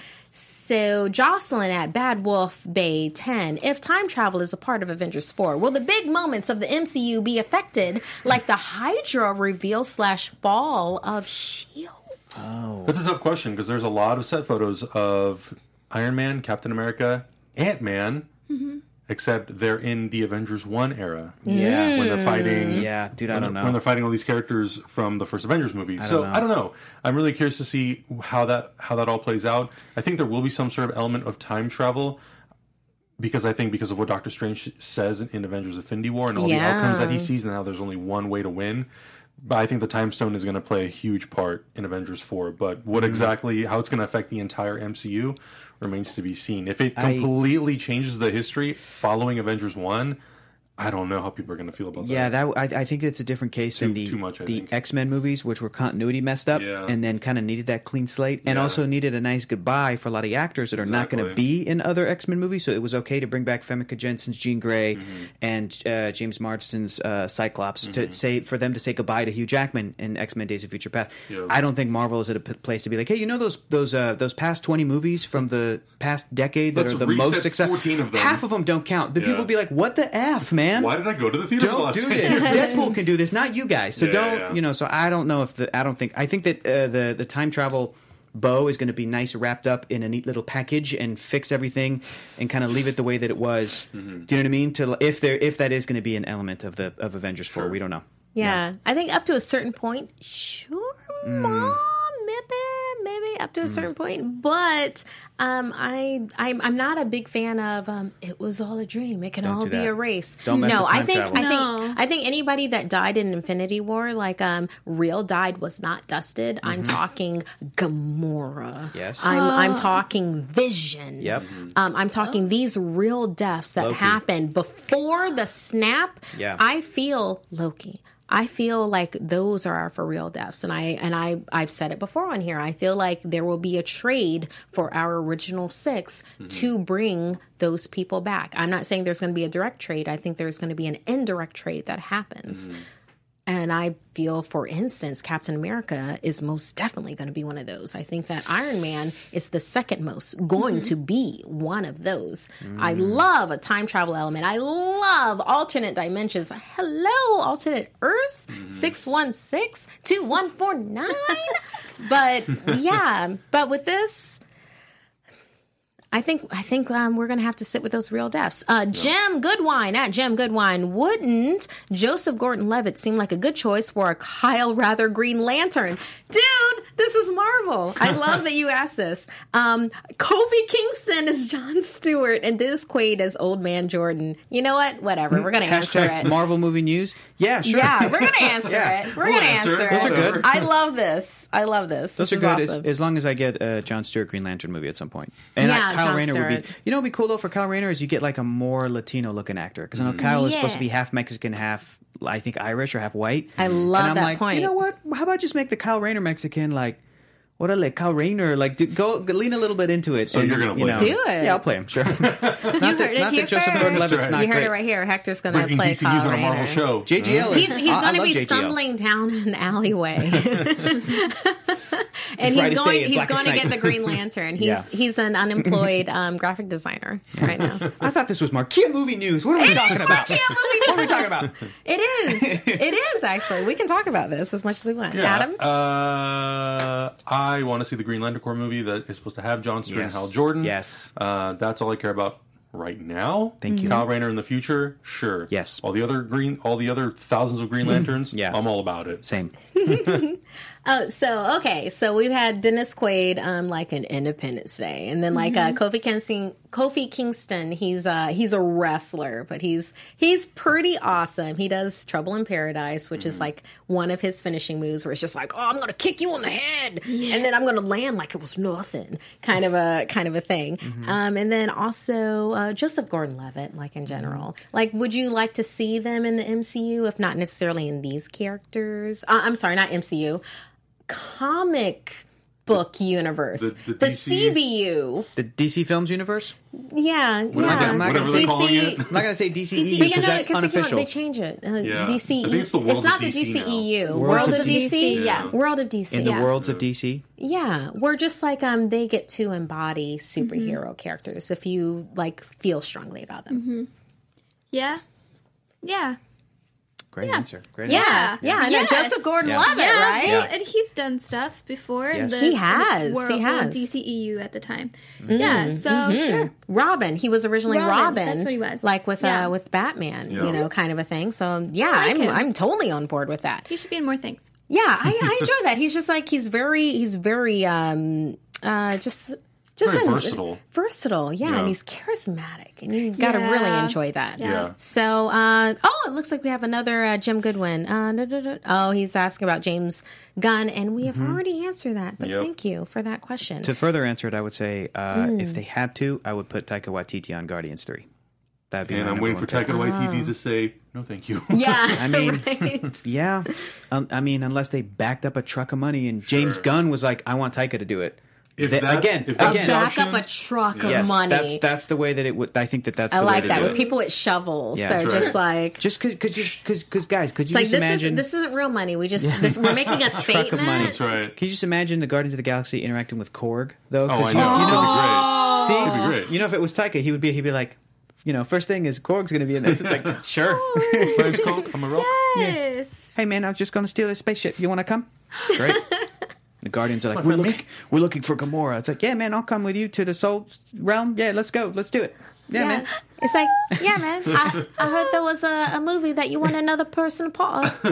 So Jocelyn at Bad Wolf Bay ten. If time travel is a part of Avengers four, will the big moments of the M C U be affected like the Hydra reveal slash fall of S H I E L D? Oh. That's a tough question because there's a lot of set photos of Iron Man, Captain America, Ant-Man, mm-hmm. except they're in the Avengers one era. Yeah. When they're fighting. Yeah, dude, I when, don't know. When they're fighting all these characters from the first Avengers movie. I so don't know. I don't know. I'm really curious to see how that how that all plays out. I think there will be some sort of element of time travel because I think because of what Doctor Strange says in Avengers Infinity War and all Yeah. the outcomes that he sees and how there's only one way to win. But I think the Time Stone is going to play a huge part in Avengers four. But what Mm-hmm. exactly, how it's going to affect the entire M C U remains to be seen. If it I- completely changes the history following Avengers one, I don't know how people are going to feel about Yeah, that. that I, I think it's a different case too- than the too much, I the think. X-Men movies, which were continuity messed up, Yeah. and then kind of needed that clean slate, and Yeah. also needed a nice goodbye for a lot of actors that are not going to Exactly. be in other X-Men movies. So it was okay to bring back Famke Jensen's Jean Grey Mm-hmm. and uh, James Marsden's uh, Cyclops to say for them to say goodbye to Hugh Jackman in X-Men: Days of Future Past. Yeah. I don't think Marvel is at a p- place to be like, hey, you know those those uh, those past twenty movies from the past decade that Let's are the reset most successful. fourteen of them. Half of them don't count. But Yeah. people be like, what the f, man? Why did I go to the theater Don't last do night? this. Deadpool can do this, not you guys. So Yeah, don't, yeah. you know. So I don't know if the. I don't think. I think that uh, the the time travel bow is going to be nice wrapped up in a neat little package and fix everything and kind of leave it the way that it was. Mm-hmm. Do you know what I mean? To if there if that is going to be an element of the of Avengers four, Sure. we don't know. Yeah, I think up to a certain point, sure, Mm. mom, maybe, maybe up to a certain point. But um, I, I'm, I'm not a big fan of. Um, it was all a dream. It can Don't all do be that. a race. Don't mess no, with time I think, travel. I think, No. I think anybody that died in Infinity War, like um, real died, was not dusted. I'm talking Gamora. Yes. I'm, I'm talking Vision. Yep. Um, I'm talking these real deaths that Loki. happened before the snap. Yeah. I feel Loki. I feel like those are our for real deaths, and I and I I've said it before on here. I feel like there will be a trade for our original 6 to bring those people back. I'm not saying there's going to be a direct trade. I think there's going to be an indirect trade that happens. And I feel, for instance, Captain America is most definitely going to be one of those. I think that Iron Man is the second most going to be one of those. I love a time travel element. I love alternate dimensions. Hello, alternate Earths, six one six, two one four nine. But yeah, but with this, I think I think um, we're going to have to sit with those real deaths. Uh, Jim Goodwine at Jim Goodwine. Wouldn't Joseph Gordon-Levitt seem like a good choice for a Kyle Rather Green Lantern? Dude, this is Marvel. I love that you asked this. Um, Kobe Kingston is Jon Stewart and Diz Quaid as Old Man Jordan. You know what? Whatever. We're going to answer Hashtag it. Marvel movie news. Yeah, sure. Yeah, we're going to answer Yeah. it. We're We'll going to answer answer it. it. Those are good. I love this. I love this. Those This are is good awesome. as, as long as I get a John Stewart Green Lantern movie at some point. And Yeah, I, Kyle Jon Rayner would be. Stewart. You know, what would be cool though for Kyle Rayner is you get like a more Latino looking actor because I know Kyle is supposed to be Yeah. half Mexican, half I think Irish or half white. I love and I'm that like, point. You know what? How about just make the Kyle Rayner Mexican like? What a like Kyle Rayner like do, go lean a little bit into it. So you're gonna you play know, him. Do it. Yeah, I'll play him. Sure. not You that, heard it not here that Joseph first. Gordon-Levitt's That's right. not You heard great. it right here. Hector's going to Breaking play D C Kyle News on a Marvel Rayner. show. J G L is. He's, he's I- I going to love be J G L. stumbling down an alleyway. And he's Brightest going day, he's blackest going to get night. the Green Lantern. He's Yeah. he's an unemployed um, graphic designer right now. I thought this was Marquia movie news. What are we talking about? Marquia movie What are we talking about? It is. It is, actually. We can talk about this as much as we want. Yeah, Adam? Uh, I want to see the Green Lantern Corps movie that is supposed to have John Stewart Yes. and Hal Jordan. Yes. Uh, that's all I care about right now. Thank you. Kyle Rayner in the future, sure. Yes. All the other green, all the other thousands of Green Lanterns, Yeah. I'm all about it. Same. Oh, so okay, so we've had Dennis Quaid, um, like an Independence Day, and then like uh, Kofi Kingston. Kofi Kingston, he's uh he's a wrestler, but he's he's pretty awesome. He does Trouble in Paradise, which is like one of his finishing moves, where it's just like, oh, I'm gonna kick you on the head, and then I'm gonna land like it was nothing, kind of a kind of a thing. Um, and then also uh, Joseph Gordon-Levitt, like in general. Like, would you like to see them in the M C U, if not necessarily in these characters? Uh, I'm sorry, not M C U. Comic book universe, the- the the D C? C B U. The D C Films universe? Yeah, I'm not yeah. gonna- I'm not Whatever gonna they're say- calling it. I'm not going to say D C E U But you because know, that's because if you want, unofficial. they change it. Uh, Yeah. D C E. I think it's the Worlds not of the D C D C E U. now. World Worlds of of D C. D C, yeah. World of D C. In the yeah. worlds of D C? Yeah, we're just like um, they get to embody superhero characters if you like feel strongly about them. Yeah. Yeah. Great answer. Great Yeah, answer. yeah. I know. Yes. Joseph Gordon-Levitt, Yeah, right? well, and he's done stuff before. In Yes. the, He in the has, World, he has. World D C E U at the time. Yeah, so sure. Robin. He was originally Robin. Robin, that's what he was. Like with Yeah. uh, with Batman, Yeah. you know, kind of a thing. So yeah, I like I'm him. I'm totally on board with that. He should be in more things. Yeah, I, I enjoy that. He's just like he's very he's very um uh just just Very a- versatile. Versatile, yeah, Yeah. and he's charismatic, and you got to Yeah. really enjoy that. Yeah. So, uh, oh, it looks like we have another uh, Jim Goodwin. Uh, da, da, da. Oh, he's asking about James Gunn, and we have already answered that. But Yep. thank you for that question. To further answer it, I would say uh, if they had to, I would put Taika Waititi on Guardians three. That'd be And my I'm number waiting for one pick. Taika Waititi to say, no, thank you. yeah, I mean, right. Yeah. Um, I mean, unless they backed up a truck of money and James Sure. Gunn was like, I want Taika to do it. If Th- that- again, if that's again. the Back up option- a truck of Yes, money. that's that's the way that it would. I think that that's I the way like to that do with it. people with shovels. Yeah, They're that's just right. like. Just because, because, because, guys, could you It's like just this imagine is this isn't real money. We just this, we're making a truck statement. of money? That's right. Can you just imagine the Guardians of the Galaxy interacting with Korg though? Oh, I know. 'Cause you, you That'd know, be great. see, That'd be great. you know, if it was Taika, he would be, he'd be like, you know, first thing is Korg's going to be in this. It's like, sure. My name's Cole. I'm a rock. Yes. Hey man, I was just going to steal this spaceship. You want to come? Great. The Guardians are like, my we're friend looking, we're looking for Gamora. It's like, yeah, man, I'll come with you to the Soul Realm. Yeah, let's go. Let's do it. Yeah, Yeah. man. It's like, yeah, man. I, I heard there was a, a movie that you want another person a part of.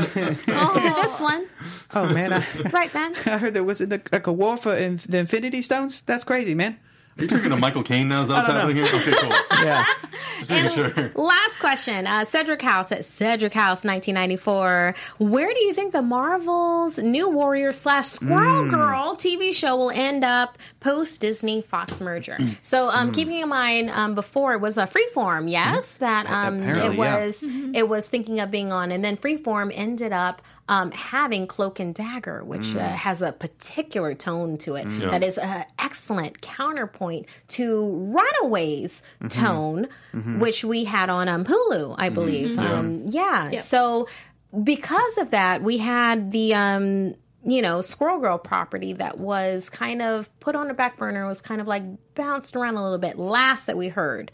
Oh, is it this one? Oh man, I, Right, man. I heard there was a, like a war for in, the Infinity Stones. That's crazy, man. Are you talking to Michael Caine now? Is that what's I don't happening here? Okay, cool. Yeah. Just making sure. Last question. Uh, Cedric House at Cedric House nineteen ninety-four. Where do you think the Marvel's New Warrior slash Squirrel Girl T V show will end up post Disney Fox merger? So, um, keeping in mind, um, before it was a Freeform, yes, that um, it Apparently, yeah. was it was thinking of being on, and then Freeform ended up um, having Cloak and Dagger, which uh, has a particular tone to it that is an excellent counterpoint to Runaways tone, which we had on um, Hulu, I believe. Um, yeah. Yeah. So because of that, we had the um, you know Squirrel Girl property that was kind of put on the back burner, was kind of like bounced around a little bit last that we heard.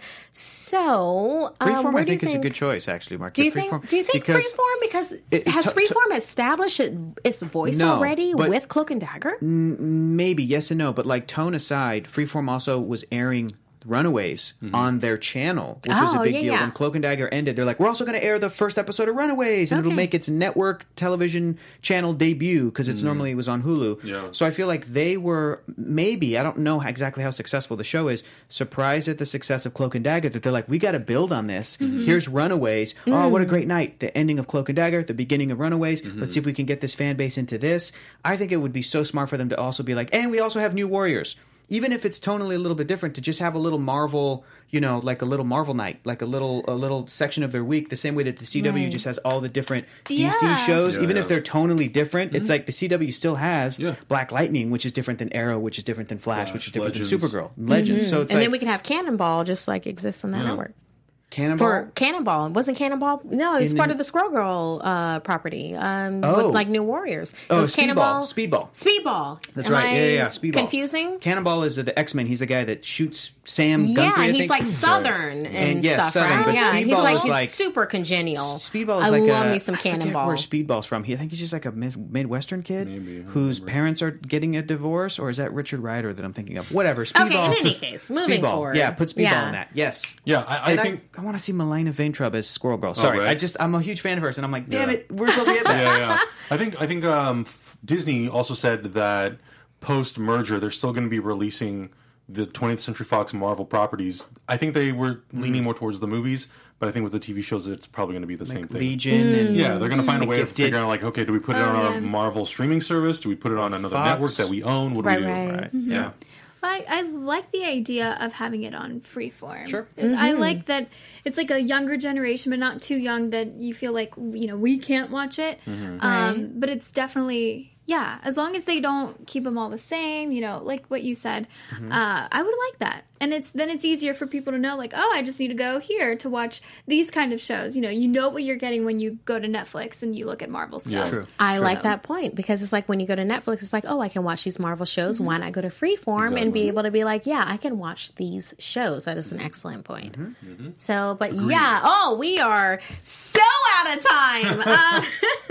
So um, Freeform, where I do you think, is a good choice, actually, Mark. Do you The think? Freeform- Do you think because Freeform? Because it- has to- to- Freeform established it, its voice No, already but- with Cloak and Dagger? Maybe, yes and no. But like tone aside, Freeform also was airing Runaways on their channel, which was a Oh, big yeah, deal. yeah. When Cloak and Dagger ended, they're like, we're also going to air the first episode of Runaways, and it'll Okay. make its network television channel debut because it's normally it was on Hulu. Yeah. So I feel like they were maybe, I don't know exactly how successful the show is, surprised at the success of Cloak and Dagger that they're like, we got to build on this. Here's Runaways. Oh, what a great night. The ending of Cloak and Dagger, the beginning of Runaways. Let's see if we can get this fan base into this. I think it would be so smart for them to also be like, and we also have New Warriors. Even if it's tonally a little bit different, to just have a little Marvel, you know, like a little Marvel night, like a little a little section of their week, the same way that the C W Right. just has all the different D C Yeah. shows. Yeah, even yeah. if they're tonally different, it's like the C W still has Yeah. Black Lightning, which is different than Arrow, which is different than Flash, Flash, which is different Legends. than Supergirl, Legends. So it's And like, then we can have Cannonball just like exists on that Yeah. network. Cannonball? For Cannonball. It wasn't Cannonball? No, it was In part the- of the Squirrel Girl uh, property um, Oh. with like New Warriors. It Oh, was Speedball. Cannonball. Speedball. Speedball. That's Am right. I Yeah, yeah, yeah. Speedball. Confusing? Cannonball is the X-Men. He's the guy that shoots Sam Yeah, Guthrie, I he's think. like Southern and, And, yeah, stuff, Southern, right? but yeah, he's Speedball like is he's like- super congenial. Speedball is I like love a, me some I forget Cannonball. where Speedball's from. He, I think he's just like a mid, Midwestern kid Maybe, I whose remember. parents are getting a divorce, or is that Richard Ryder that I'm thinking of? Whatever. Speedball. Okay, in any case, moving Speedball. forward. Yeah, put Speedball Yeah. in that. Yes. Yeah, I, I And think. I, I want to see Milena Vaintrub as Squirrel Girl. Sorry, right. I just I'm a huge fan of hers, and I'm like, damn Yeah. it, we're supposed to get that. yeah, yeah. I think I think um, f- Disney also said that post merger they're still going to be releasing the twentieth Century Fox Marvel properties. I think they were leaning more towards the movies, but I think with the T V shows it's probably going to be the same thing. Legion Mm. and Yeah, they're going to find a The way of Gifted. figuring out like, okay, do we put it Oh, on our yeah. Marvel streaming service? Do we put it on another Fox. network that we own? What do Right, we do? right. Right. Yeah. I, I like the idea of having it on Freeform. Sure. It's- I like that it's like a younger generation, but not too young that you feel like, you know, we can't watch it. Um, Right. But it's definitely, yeah, as long as they don't keep them all the same, you know, like what you said, uh, I would like that. And it's then it's easier for people to know, like, oh, I just need to go here to watch these kind of shows. You know, you know what you're getting when you go to Netflix and you look at Marvel stuff. Yeah. True. I like that point because it's like when you go to Netflix, it's like, oh, I can watch these Marvel shows. Why not go to Freeform and be able to be like, yeah, I can watch these shows. That is an excellent point. So, but yeah, oh, we are so out of time. um,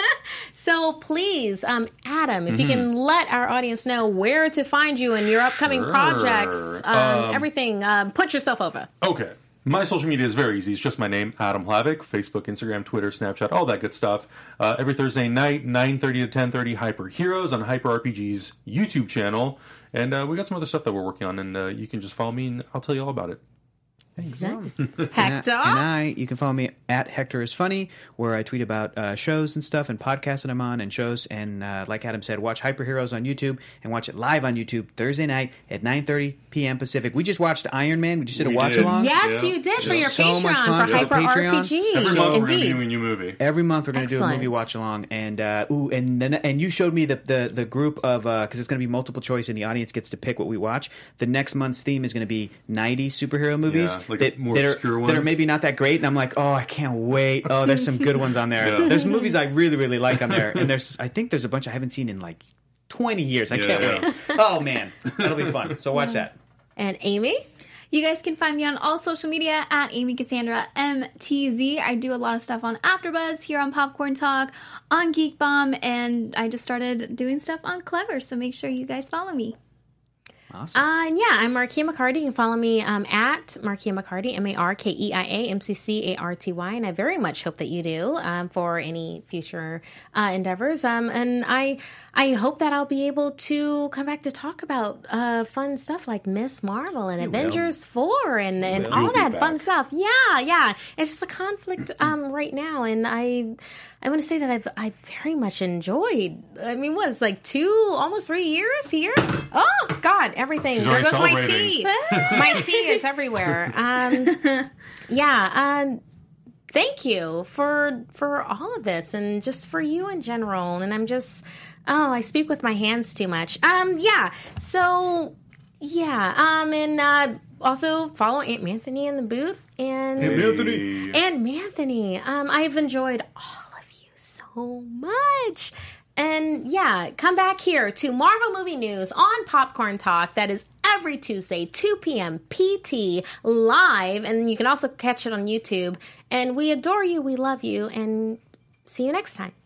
so please, um, Adam, if you can let our audience know where to find you and your upcoming Sure. projects, um, everything, um, put yourself over. Okay. My social media is very easy. It's just my name, Adam Hlavik, Facebook, Instagram, Twitter, Snapchat, all that good stuff. Uh, every Thursday night, nine thirty to ten thirty, Hyper Heroes on Hyper R P G's YouTube channel. And uh, we got some other stuff that we're working on, and uh, you can just follow me, and I'll tell you all about it. Nice. And Hector. I, and I, you can follow me at Hector is Funny, where I tweet about uh, shows and stuff and podcasts that I'm on and shows. And uh, like Adam said, watch Hyper Heroes on YouTube and watch it live on YouTube Thursday night at nine thirty p.m. Pacific. We just watched Iron Man. We just did a We watch did. along. Yes, Yeah. you did for Just your so much Patreon fun for for Hyper Patreon. R P G. Every month we're going to be Indeed. doing a new movie. Every month we're going to do a Excellent. movie watch along, and uh, ooh, and then and you showed me the the, the group of because it's going to be multiple choice, and the audience gets to pick what we watch. The next month's theme is going to be nineties superhero movies Yeah, like that, more that, are, obscure that are ones. maybe not that great, and I'm like, oh, I can't wait. Oh, there's some good ones on there. Yeah. There's movies I really really like on there, and there's I think there's a bunch I haven't seen in like twenty years. I Yeah, can't yeah. wait. Oh man, that'll be fun. So watch that. And Amy? You guys can find me on all social media at Amy Cassandra M T Z. I do a lot of stuff on AfterBuzz, here on Popcorn Talk, on Geek Bomb, and I just started doing stuff on Clever, so make sure you guys follow me. Awesome. Uh, and yeah, I'm Markia McCarty. You can follow me um, at Markia McCarty, M A R K E I A M C C A R T Y. And I very much hope that you do um, for any future uh, endeavors. Um, and I I hope that I'll be able to come back to talk about uh, fun stuff like Miss Marvel and Avengers four and, and will. all You'll be that fun back. stuff. Yeah, yeah. It's just a conflict um, right now. And I I want to say that I've I very much enjoyed. I mean, what, it's like two, almost three years here? Oh, God, everything. She's There already goes my celebrating. tea. My tea is everywhere. Um, yeah. Um, thank you for for all of this and just for you in general. And I'm just, oh, I speak with my hands too much. Um, yeah. So, yeah. Um, and uh, also follow Aunt Manthony in the booth and Anthony. and Manthony. Um, I've enjoyed all of you so much. And yeah, come back here to Marvel Movie News on Popcorn Talk. That is every Tuesday, two p.m. P T live. And you can also catch it on YouTube. And we adore you. We love you. And see you next time.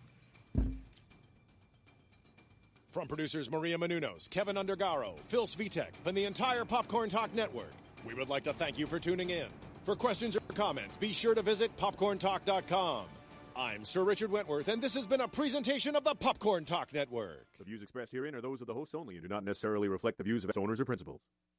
From producers Maria Menounos, Kevin Undergaro, Phil Svitek, and the entire Popcorn Talk Network, we would like to thank you for tuning in. For questions or comments, be sure to visit popcorn talk dot com. I'm Sir Richard Wentworth, and this has been a presentation of the Popcorn Talk Network. The views expressed herein are those of the hosts only and do not necessarily reflect the views of its owners or principals.